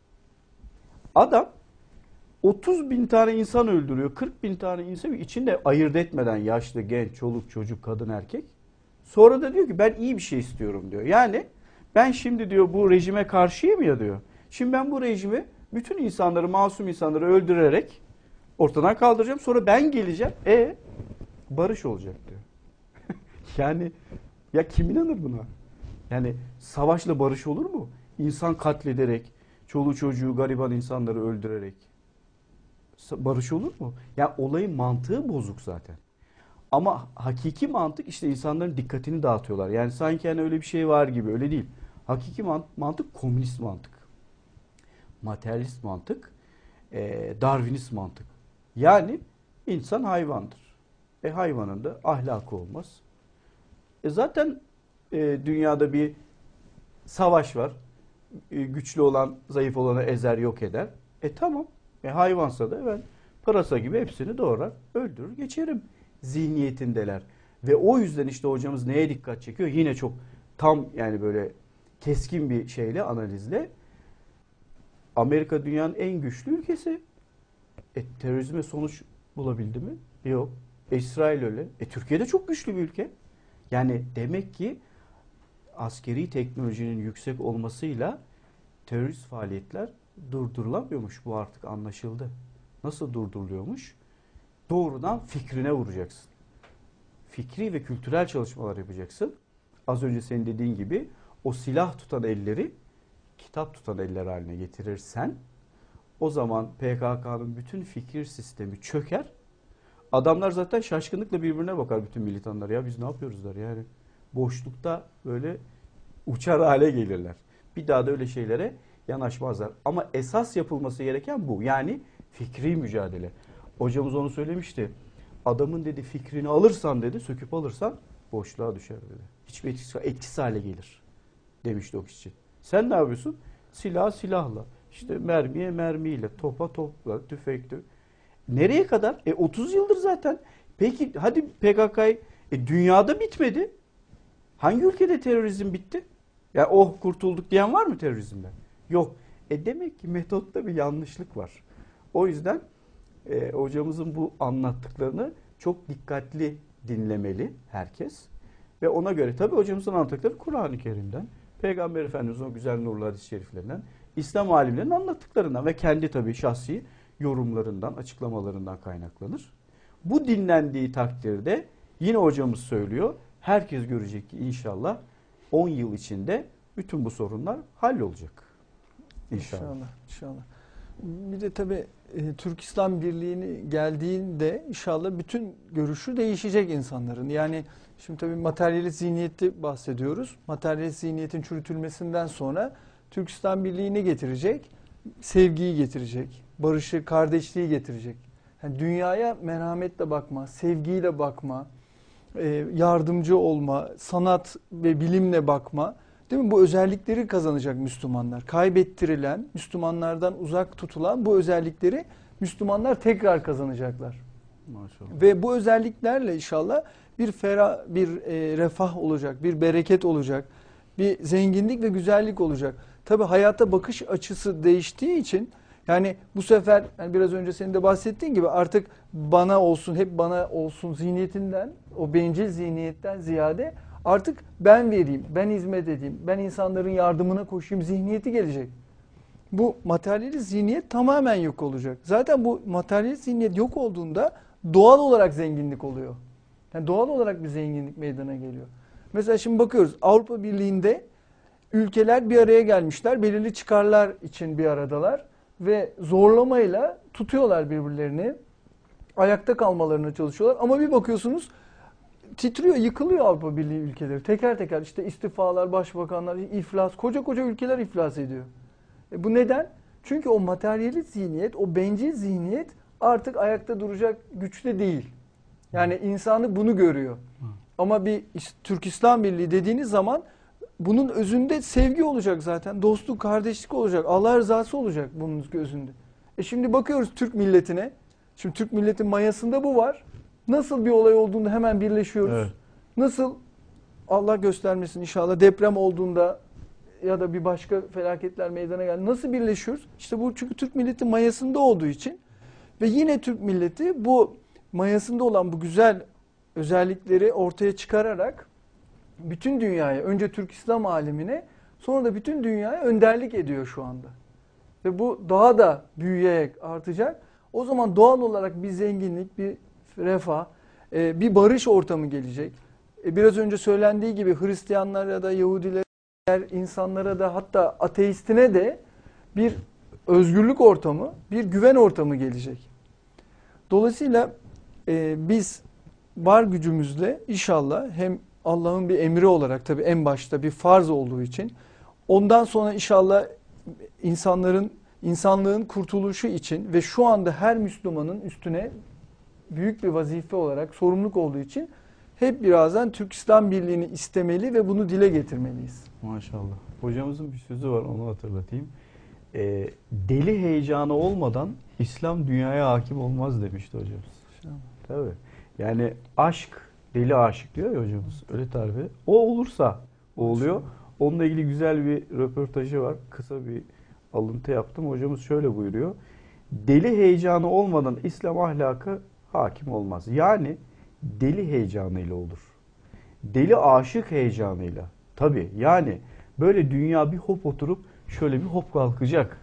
[SPEAKER 3] Adam otuz bin tane insan öldürüyor, kırk bin tane insan içinde ayırt etmeden yaşlı, genç, çoluk, çocuk, kadın, erkek. Sonra da diyor ki ben iyi bir şey istiyorum diyor. Yani ben şimdi diyor bu rejime karşıyım ya diyor. Şimdi ben bu rejimi bütün insanları, masum insanları öldürerek ortadan kaldıracağım. Sonra ben geleceğim. E barış olacak diyor. Yani ya kim inanır buna? Yani savaşla barış olur mu? İnsan katlederek, çoluğu çocuğu, gariban insanları öldürerek barış olur mu? Yani olayın mantığı bozuk zaten. Ama hakiki mantık işte insanların dikkatini dağıtıyorlar. Yani sanki yani öyle bir şey var gibi, öyle değil. Hakiki mantık komünist mantık. Materyalist mantık, e, Darwinist mantık. Yani insan hayvandır. E hayvanın da ahlakı olmaz. E zaten e, dünyada bir savaş var. E, güçlü olan zayıf olanı ezer, yok eder. E tamam. E hayvansa da ben pırasa gibi hepsini doğrar, öldürür, geçerim zihniyetindeler. Ve o yüzden işte hocamız neye dikkat çekiyor? Yine çok tam yani böyle keskin bir şeyle, analizle. Amerika dünyanın en güçlü ülkesi. E terörizme sonuç bulabildi mi? Yok. E, İsrail öyle. E Türkiye de çok güçlü bir ülke. Yani demek ki askeri teknolojinin yüksek olmasıyla terörist faaliyetler durdurulamıyormuş. Bu artık anlaşıldı. Nasıl durduruluyormuş? Doğrudan fikrine vuracaksın. Fikri ve kültürel çalışmalar yapacaksın. Az önce senin dediğin gibi o silah tutan elleri kitap tutan eller haline getirirsen o zaman P K K'nın bütün fikir sistemi çöker. Adamlar zaten şaşkınlıkla birbirine bakar, bütün militanlar. Ya biz ne yapıyoruz der yani. Boşlukta böyle uçar hale gelirler. Bir daha da öyle şeylere yanaşmazlar. Ama esas yapılması gereken bu. Yani fikri mücadele. Hocamız onu söylemişti. Adamın dedi fikrini alırsan dedi, söküp alırsan boşluğa düşer dedi. Hiçbir etkisiz, etkisiz hale gelir demişti o kişi. Sen ne yapıyorsun? Silah silahla. İşte mermiye mermiyle, topa topla, tüfekle. Nereye kadar? E otuz yıldır zaten. Peki hadi P K K'yı e, dünyada bitmedi. Hangi ülkede terörizm bitti? Ya oh kurtulduk diyen var mı terörizmden? Yok. E demek ki metotta bir yanlışlık var. O yüzden e, hocamızın bu anlattıklarını çok dikkatli dinlemeli herkes. Ve ona göre tabii hocamızın anlattıkları Kur'an-ı Kerim'den, Peygamber Efendimiz'in o güzel nurlu hadis-i şeriflerinden, İslam alimlerinin anlattıklarından ve kendi tabii şahsi yorumlarından, açıklamalarından kaynaklanır. Bu dinlendiği takdirde yine hocamız söylüyor, herkes görecek ki inşallah on yıl içinde bütün bu sorunlar hallolacak. İnşallah.
[SPEAKER 2] İnşallah. İnşallah. Bir de tabii e, Türk İslam Birliği'ni geldiğinde inşallah bütün görüşü değişecek insanların. Yani şimdi tabii materyalist zihniyeti bahsediyoruz. Materyalist zihniyetin çürütülmesinden sonra Türk İslam Birliği'ni getirecek, sevgiyi getirecek, barışı, kardeşliği getirecek. Yani dünyaya merhametle bakma, sevgiyle bakma, e, yardımcı olma, sanat ve bilimle bakma. Değil mi? Bu özellikleri kazanacak Müslümanlar. Kaybettirilen, Müslümanlardan uzak tutulan bu özellikleri Müslümanlar tekrar kazanacaklar.
[SPEAKER 3] Maşallah.
[SPEAKER 2] Ve bu özelliklerle inşallah bir ferah, bir e, refah olacak, bir bereket olacak, bir zenginlik ve güzellik olacak. Tabii hayata bakış açısı değiştiği için yani bu sefer yani biraz önce senin de bahsettiğin gibi artık bana olsun, hep bana olsun zihniyetinden, o bencil zihniyetten ziyade artık ben vereyim, ben hizmet edeyim, ben insanların yardımına koşayım zihniyeti gelecek. Bu materyalist zihniyet tamamen yok olacak. Zaten bu materyalist zihniyet yok olduğunda doğal olarak zenginlik oluyor. Yani doğal olarak bir zenginlik meydana geliyor. Mesela şimdi bakıyoruz Avrupa Birliği'nde ülkeler bir araya gelmişler, belirli çıkarlar için bir aradalar ve zorlamayla tutuyorlar birbirlerini, ayakta kalmalarına çalışıyorlar ama bir bakıyorsunuz titriyor, yıkılıyor Avrupa Birliği ülkeleri. Teker teker işte istifalar, başbakanlar, iflas, koca koca ülkeler iflas ediyor. E bu neden? Çünkü o materyalist zihniyet, o bencil zihniyet artık ayakta duracak güçte değil. Yani insanı bunu görüyor. Ama bir Türk İslam Birliği dediğiniz zaman bunun özünde sevgi olacak zaten. Dostluk, kardeşlik olacak. Allah rızası olacak bunun özünde. E şimdi bakıyoruz Türk milletine. Şimdi Türk milletin mayasında bu var. Nasıl bir olay olduğunda hemen birleşiyoruz. Evet. Nasıl Allah göstermesin inşallah deprem olduğunda ya da bir başka felaketler meydana geldi. Nasıl birleşiyoruz? İşte bu çünkü Türk milleti mayasında olduğu için ve yine Türk milleti bu mayasında olan bu güzel özellikleri ortaya çıkararak bütün dünyaya, önce Türk İslam alemine, sonra da bütün dünyaya önderlik ediyor şu anda. Ve bu daha da büyüyerek artacak. O zaman doğal olarak bir zenginlik, bir refah, bir barış ortamı gelecek. Biraz önce söylendiği gibi Hristiyanlara da, Yahudilere, insanlara da hatta ateistine de bir özgürlük ortamı, bir güven ortamı gelecek. Dolayısıyla e, biz var gücümüzle inşallah hem Allah'ın bir emri olarak tabii en başta bir farz olduğu için ondan sonra inşallah insanların insanlığın kurtuluşu için ve şu anda her Müslümanın üstüne büyük bir vazife olarak sorumluluk olduğu için hep birazdan Türk İslam Birliği'ni istemeli ve bunu dile getirmeliyiz.
[SPEAKER 3] Maşallah. Hocamızın bir sözü var, onu hatırlatayım. E, deli heyecanı olmadan İslam dünyaya hakim olmaz demişti hocamız. İnşallah. Tabii. Yani aşk, deli aşık diyor ya hocamız. Öyle tarifi. O olursa o oluyor. Onunla ilgili güzel bir röportajı var. Kısa bir alıntı yaptım. Hocamız şöyle buyuruyor. Deli heyecanı olmadan İslam ahlakı hakim olmaz. Yani deli heyecanıyla olur. Deli aşık heyecanıyla. Tabii yani böyle dünya bir hop oturup şöyle bir hop kalkacak.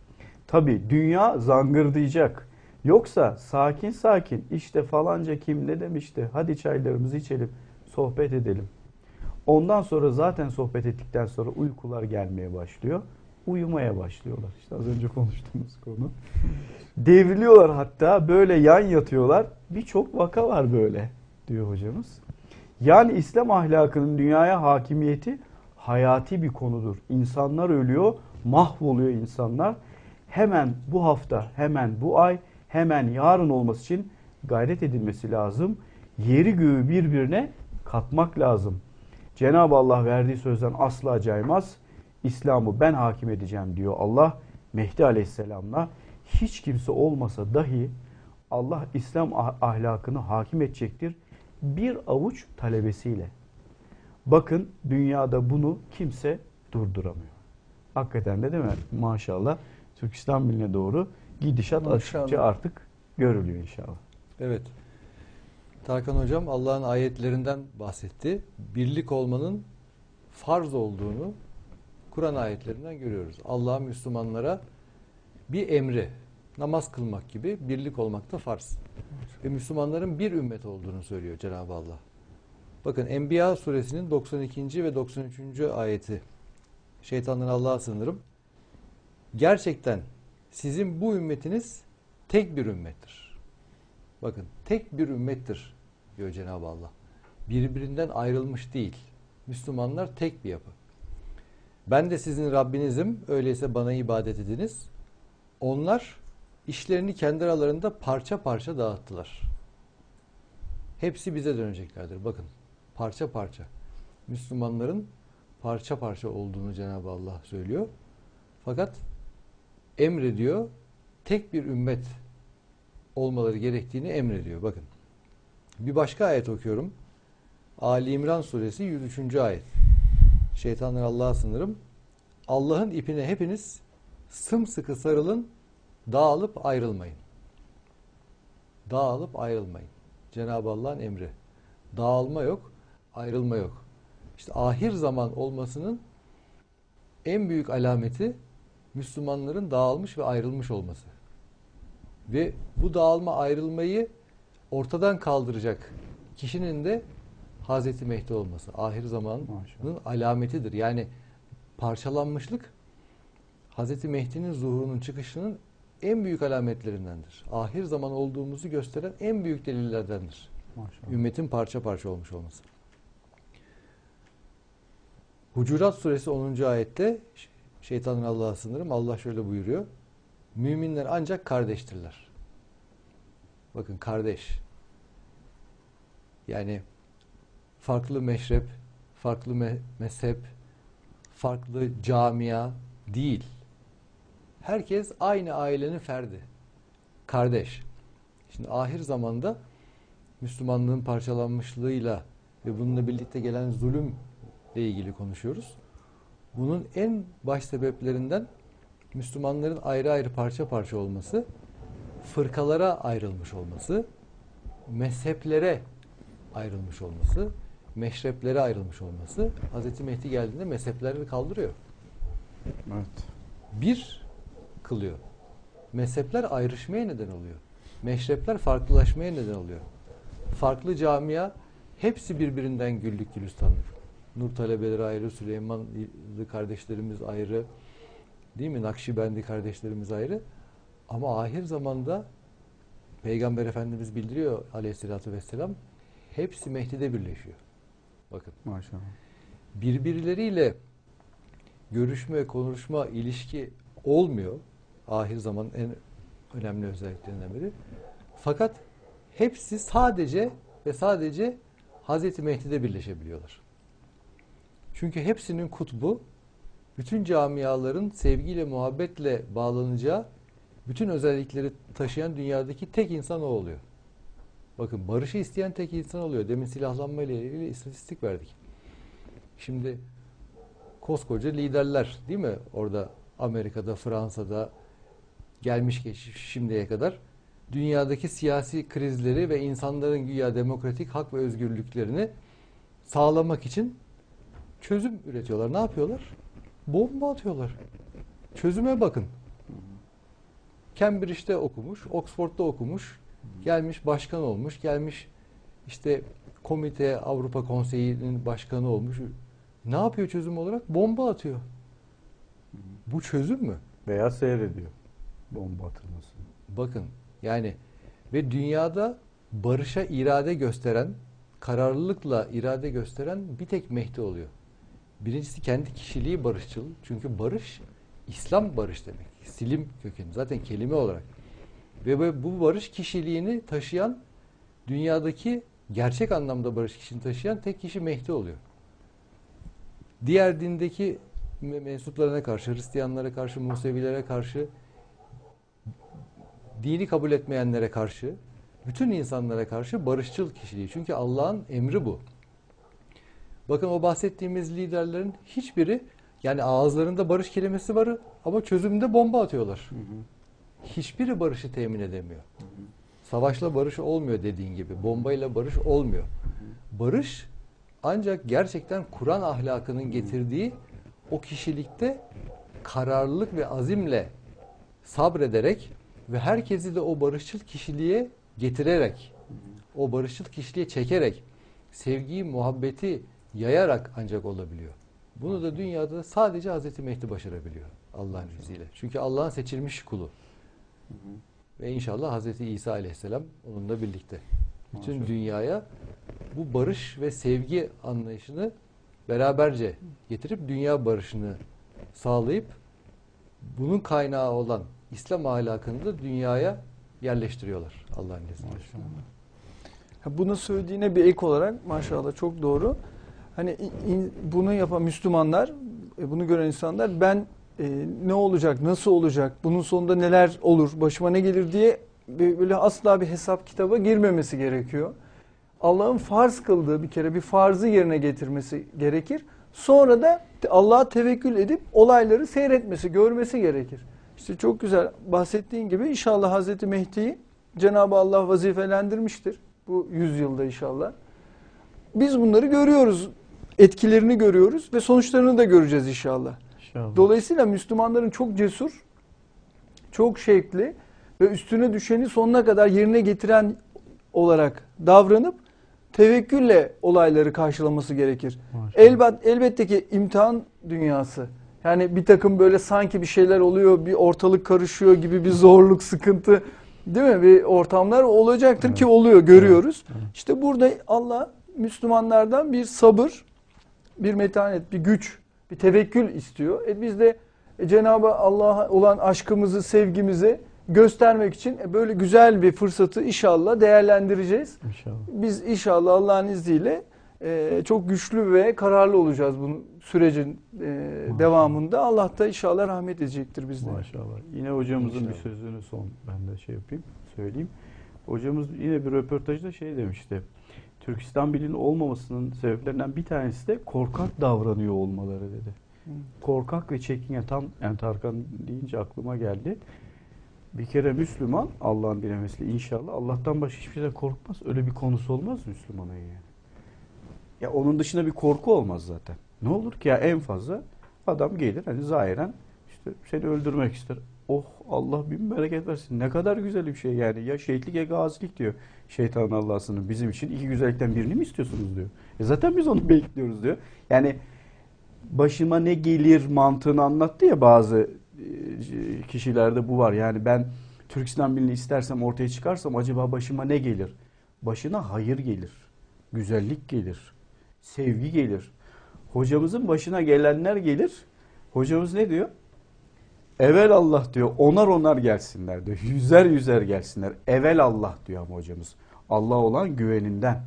[SPEAKER 3] Tabii dünya zangırdayacak. Yoksa sakin sakin işte falanca kim ne demişti, hadi çaylarımızı içelim, sohbet edelim. Ondan sonra zaten sohbet ettikten sonra uykular gelmeye başlıyor. Uyumaya başlıyorlar. İşte az önce konuştuğumuz konu. Devriliyorlar hatta, böyle yan yatıyorlar. Birçok vaka var böyle diyor hocamız. Yani İslam ahlakının dünyaya hakimiyeti hayati bir konudur. İnsanlar ölüyor, mahvoluyor insanlar. Hemen bu hafta, hemen bu ay, hemen yarın olması için gayret edilmesi lazım. Yeri göğü birbirine katmak lazım. Cenab-ı Allah verdiği sözden asla caymaz. İslam'ı ben hakim edeceğim diyor Allah. Mehdi Aleyhisselam'la hiç kimse olmasa dahi Allah İslam ahlakını hakim edecektir bir avuç talebesiyle. Bakın dünyada bunu kimse durduramıyor. Hakikaten de değil mi? Maşallah Türk İslam Birliği'ne doğru gidişat
[SPEAKER 2] Maşallah.
[SPEAKER 3] açıkça artık görülüyor inşallah.
[SPEAKER 1] Evet. Tarkan Hocam Allah'ın ayetlerinden bahsetti. Birlik olmanın farz olduğunu Kur'an ayetlerinden görüyoruz. Allah Müslümanlara bir emri, namaz kılmak gibi birlik olmak da farz. Ve Müslümanların bir ümmet olduğunu söylüyor Cenab-ı Allah. Bakın Enbiya suresinin doksan ikinci ve doksan üçüncü ayeti. Şeytandan Allah'a sığınırım. Gerçekten sizin bu ümmetiniz tek bir ümmettir. Bakın tek bir ümmettir diyor Cenab-ı Allah. Birbirinden ayrılmış değil. Müslümanlar tek bir yapı. Ben de sizin Rabbinizim, öyleyse bana ibadet ediniz. Onlar işlerini kendi aralarında parça parça dağıttılar. Hepsi bize döneceklerdir. Bakın parça parça. Müslümanların parça parça olduğunu Cenab-ı Allah söylüyor. Fakat emrediyor, tek bir ümmet olmaları gerektiğini emrediyor. Bakın. Bir başka ayet okuyorum. Ali İmran suresi yüz üçüncü ayet. Şeytandan Allah'a sığınırım. Allah'ın ipine hepiniz sımsıkı sarılın, dağılıp ayrılmayın. Dağılıp ayrılmayın. Cenab-ı Allah'ın emri. Dağılma yok, ayrılma yok. İşte ahir zaman olmasının en büyük alameti Müslümanların dağılmış ve ayrılmış olması. Ve bu dağılma ayrılmayı ortadan kaldıracak kişinin de Hazreti Mehdi olması. Ahir zamanın Maşallah. alametidir. Yani parçalanmışlık Hazreti Mehdi'nin zuhurunun çıkışının en büyük alametlerindendir. Ahir zaman olduğumuzu gösteren en büyük delillerdendir. Maşallah. Ümmetin parça parça olmuş olması. Hucurat suresi onuncu ayette şeytanın Allah'a sığınırım. Allah şöyle buyuruyor. Müminler ancak kardeştirler. Bakın kardeş. Yani farklı meşrep, farklı me- mezhep, farklı camia değil. Herkes aynı ailenin ferdi. Kardeş. Şimdi ahir zamanda Müslümanlığın parçalanmışlığıyla ve bununla birlikte gelen zulümle ilgili konuşuyoruz. Bunun en baş sebeplerinden Müslümanların ayrı ayrı parça parça olması, fırkalara ayrılmış olması, mezheplere ayrılmış olması, meşreplere ayrılmış olması. Hazreti Mehdi geldiğinde mezhepleri kaldırıyor.
[SPEAKER 3] Evet.
[SPEAKER 1] Bir kılıyor. Mezhepler ayrışmaya neden oluyor. Meşrepler farklılaşmaya neden oluyor. Farklı camia hepsi birbirinden güllük gülistanlık. Nur talebeleri ayrı, Süleymanlı kardeşlerimiz ayrı, değil mi? Nakşibendi kardeşlerimiz ayrı. Ama ahir zamanda Peygamber Efendimiz bildiriyor aleyhissalatü vesselam, hepsi Mehdi'de birleşiyor. Bakın.
[SPEAKER 3] Maşallah.
[SPEAKER 1] Birbirleriyle görüşme, konuşma, ilişki olmuyor. Ahir zamanın en önemli özelliklerinden biri. Fakat hepsi sadece ve sadece Hazreti Mehdi'de birleşebiliyorlar. Çünkü hepsinin kutbu, bütün camiaların sevgiyle, muhabbetle bağlanacağı, bütün özellikleri taşıyan dünyadaki tek insan o oluyor. Bakın barışı isteyen tek insan oluyor. Demin silahlanma ile ilgili istatistik verdik. Şimdi koskoca liderler değil mi? Orada Amerika'da, Fransa'da gelmiş geçmiş şimdiye kadar dünyadaki siyasi krizleri ve insanların güya demokratik hak ve özgürlüklerini sağlamak için çözüm üretiyorlar. Ne yapıyorlar? Bomba atıyorlar. Çözüme bakın. Cambridge'de okumuş, Oxford'da okumuş, gelmiş başkan olmuş, gelmiş işte komite Avrupa Konseyi'nin başkanı olmuş. Ne yapıyor çözüm olarak? Bomba atıyor. Bu çözüm mü?
[SPEAKER 3] Veya seyrediyor bomba atılmasını.
[SPEAKER 1] Bakın yani ve dünyada barışa irade gösteren, kararlılıkla irade gösteren bir tek Mehdi oluyor. Birincisi kendi kişiliği barışçıl. Çünkü barış, İslam barış demek. Silim kökeni. Zaten kelime olarak. Ve bu barış kişiliğini taşıyan, dünyadaki gerçek anlamda barış kişiliğini taşıyan tek kişi Mehdi oluyor. Diğer dindeki mensuplarına karşı, Hristiyanlara karşı, Musevilere karşı, dini kabul etmeyenlere karşı, bütün insanlara karşı barışçıl kişiliği. Çünkü Allah'ın emri bu. Bakın o bahsettiğimiz liderlerin hiçbiri, yani ağızlarında barış kelimesi var ama çözümde bomba atıyorlar. Hı hı. Hiçbiri barışı temin edemiyor. Hı hı. Savaşla barış olmuyor dediğin gibi. Bombayla barış olmuyor. Hı hı. Barış ancak gerçekten Kur'an ahlakının getirdiği o kişilikte kararlılık ve azimle sabrederek ve herkesi de o barışçıl kişiliğe getirerek, hı hı, o barışçıl kişiliğe çekerek, sevgiyi, muhabbeti yayarak ancak olabiliyor. Bunu da dünyada sadece Hazreti Mehdi başarabiliyor Allah'ın izniyle. Çünkü Allah'ın seçilmiş kulu. Hı hı. Ve inşallah Hazreti İsa Aleyhisselam onunla birlikte. Bütün Maşallah. Dünyaya bu barış ve sevgi anlayışını beraberce getirip dünya barışını sağlayıp bunun kaynağı olan İslam ahlakını da dünyaya yerleştiriyorlar Allah'ın izniyle.
[SPEAKER 2] Bunu söylediğine bir ek olarak maşallah çok doğru. Hani in, bunu yapan Müslümanlar, bunu gören insanlar ben e, ne olacak, nasıl olacak, bunun sonunda neler olur, başıma ne gelir diye böyle asla bir hesap kitaba girmemesi gerekiyor. Allah'ın farz kıldığı bir kere bir farzı yerine getirmesi gerekir. Sonra da Allah'a tevekkül edip olayları seyretmesi, görmesi gerekir. İşte çok güzel bahsettiğin gibi inşallah Hazreti Mehdi'yi Cenab-ı Allah vazifelendirmiştir. Bu yüzyılda inşallah. Biz bunları görüyoruz. Etkilerini görüyoruz ve sonuçlarını da göreceğiz inşallah. İnşallah. Dolayısıyla Müslümanların çok cesur, çok şevkli ve üstüne düşeni sonuna kadar yerine getiren olarak davranıp tevekkülle olayları karşılaması gerekir. Elbet, elbette ki imtihan dünyası. Yani bir takım böyle sanki bir şeyler oluyor, bir ortalık karışıyor gibi bir zorluk, sıkıntı, değil mi? Bir ortamlar olacaktır, evet, ki oluyor, görüyoruz. Evet, evet. İşte burada Allah Müslümanlardan bir sabır, bir metanet, bir güç, bir tevekkül istiyor. E biz de Cenab-ı Allah'a olan aşkımızı, sevgimizi göstermek için böyle güzel bir fırsatı inşallah değerlendireceğiz. İnşallah. Biz inşallah Allah'ın izniyle çok güçlü ve kararlı olacağız bu sürecin devamında. Allah da inşallah rahmet edecektir bizlere.
[SPEAKER 3] Maşallah. Yine hocamızın İnşallah. bir sözünü son ben de şey yapayım, söyleyeyim. Hocamız yine bir röportajda şey demişti. Türk İslam Birliği'nin olmamasının sebeplerinden bir tanesi de korkak davranıyor olmaları dedi. Hı. Korkak ve çekingen, tam yani Tarkan deyince aklıma geldi. Bir kere Müslüman Allah'ın dilemesiyle inşallah Allah'tan başka hiçbir şeyden korkmaz. Öyle bir konusu olmaz Müslümana yani. Ya onun dışında bir korku olmaz zaten. Ne olur ki ya en fazla adam gelir hani zahiren işte seni öldürmek ister. Oh Allah bin bereket versin. Ne kadar güzel bir şey yani. Ya şehitlik ya gazilik diyor. Şeytanın Allah'sının bizim için iki güzellikten birini mi istiyorsunuz diyor. E zaten biz onu bekliyoruz diyor. Yani başıma ne gelir mantığını anlattı ya bazı kişilerde bu var. Yani ben Türk İslam Birliği'ni istersem ortaya çıkarsam acaba başıma ne gelir? Başına hayır gelir. Güzellik gelir. Sevgi gelir. Hocamızın başına gelenler gelir. Hocamız ne diyor? Evel Allah diyor. Onar onar gelsinler diyor. Yüzer yüzer gelsinler. Evel Allah diyor ama hocamız. Allah olan güveninden,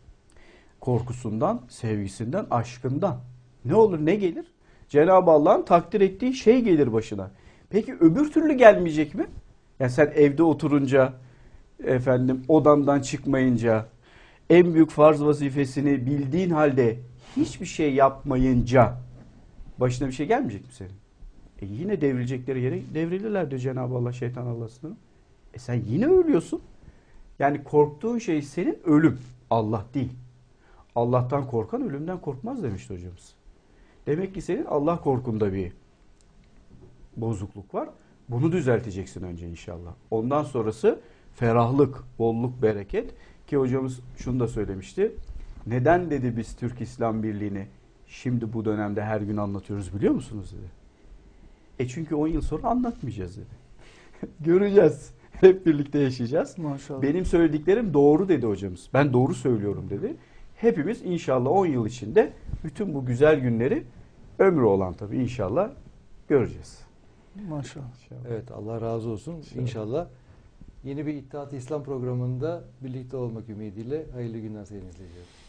[SPEAKER 3] korkusundan, sevgisinden, aşkından. Ne olur ne gelir? Cenab-ı Allah'ın takdir ettiği şey gelir başına. Peki öbür türlü gelmeyecek mi? Yani sen evde oturunca, efendim odandan çıkmayınca, en büyük farz vazifesini bildiğin halde hiçbir şey yapmayınca başına bir şey gelmeyecek mi senin? E yine devrilecekleri yere devrilirler diyor Cenab-ı Allah, şeytan Allah'sını. E sen yine ölüyorsun. Yani korktuğun şey senin ölüm. Allah değil. Allah'tan korkan ölümden korkmaz demişti hocamız. Demek ki senin Allah korkunda bir bozukluk var. Bunu düzelteceksin önce inşallah. Ondan sonrası ferahlık, bolluk, bereket. Ki hocamız şunu da söylemişti. Neden dedi biz Türk İslam Birliği'ni şimdi bu dönemde her gün anlatıyoruz biliyor musunuz dedi. E çünkü on yıl sonra anlatmayacağız dedi. Göreceğiz. Hep birlikte yaşayacağız. Maşallah. Benim söylediklerim doğru dedi hocamız. Ben doğru söylüyorum dedi. Hepimiz inşallah on yıl içinde bütün bu güzel günleri ömrü olan tabii inşallah göreceğiz.
[SPEAKER 2] Maşallah.
[SPEAKER 1] Evet, Allah razı olsun. İnşallah. İnşallah yeni bir İttihat-ı İslam programında birlikte olmak ümidiyle hayırlı günler sayın izleyiciler.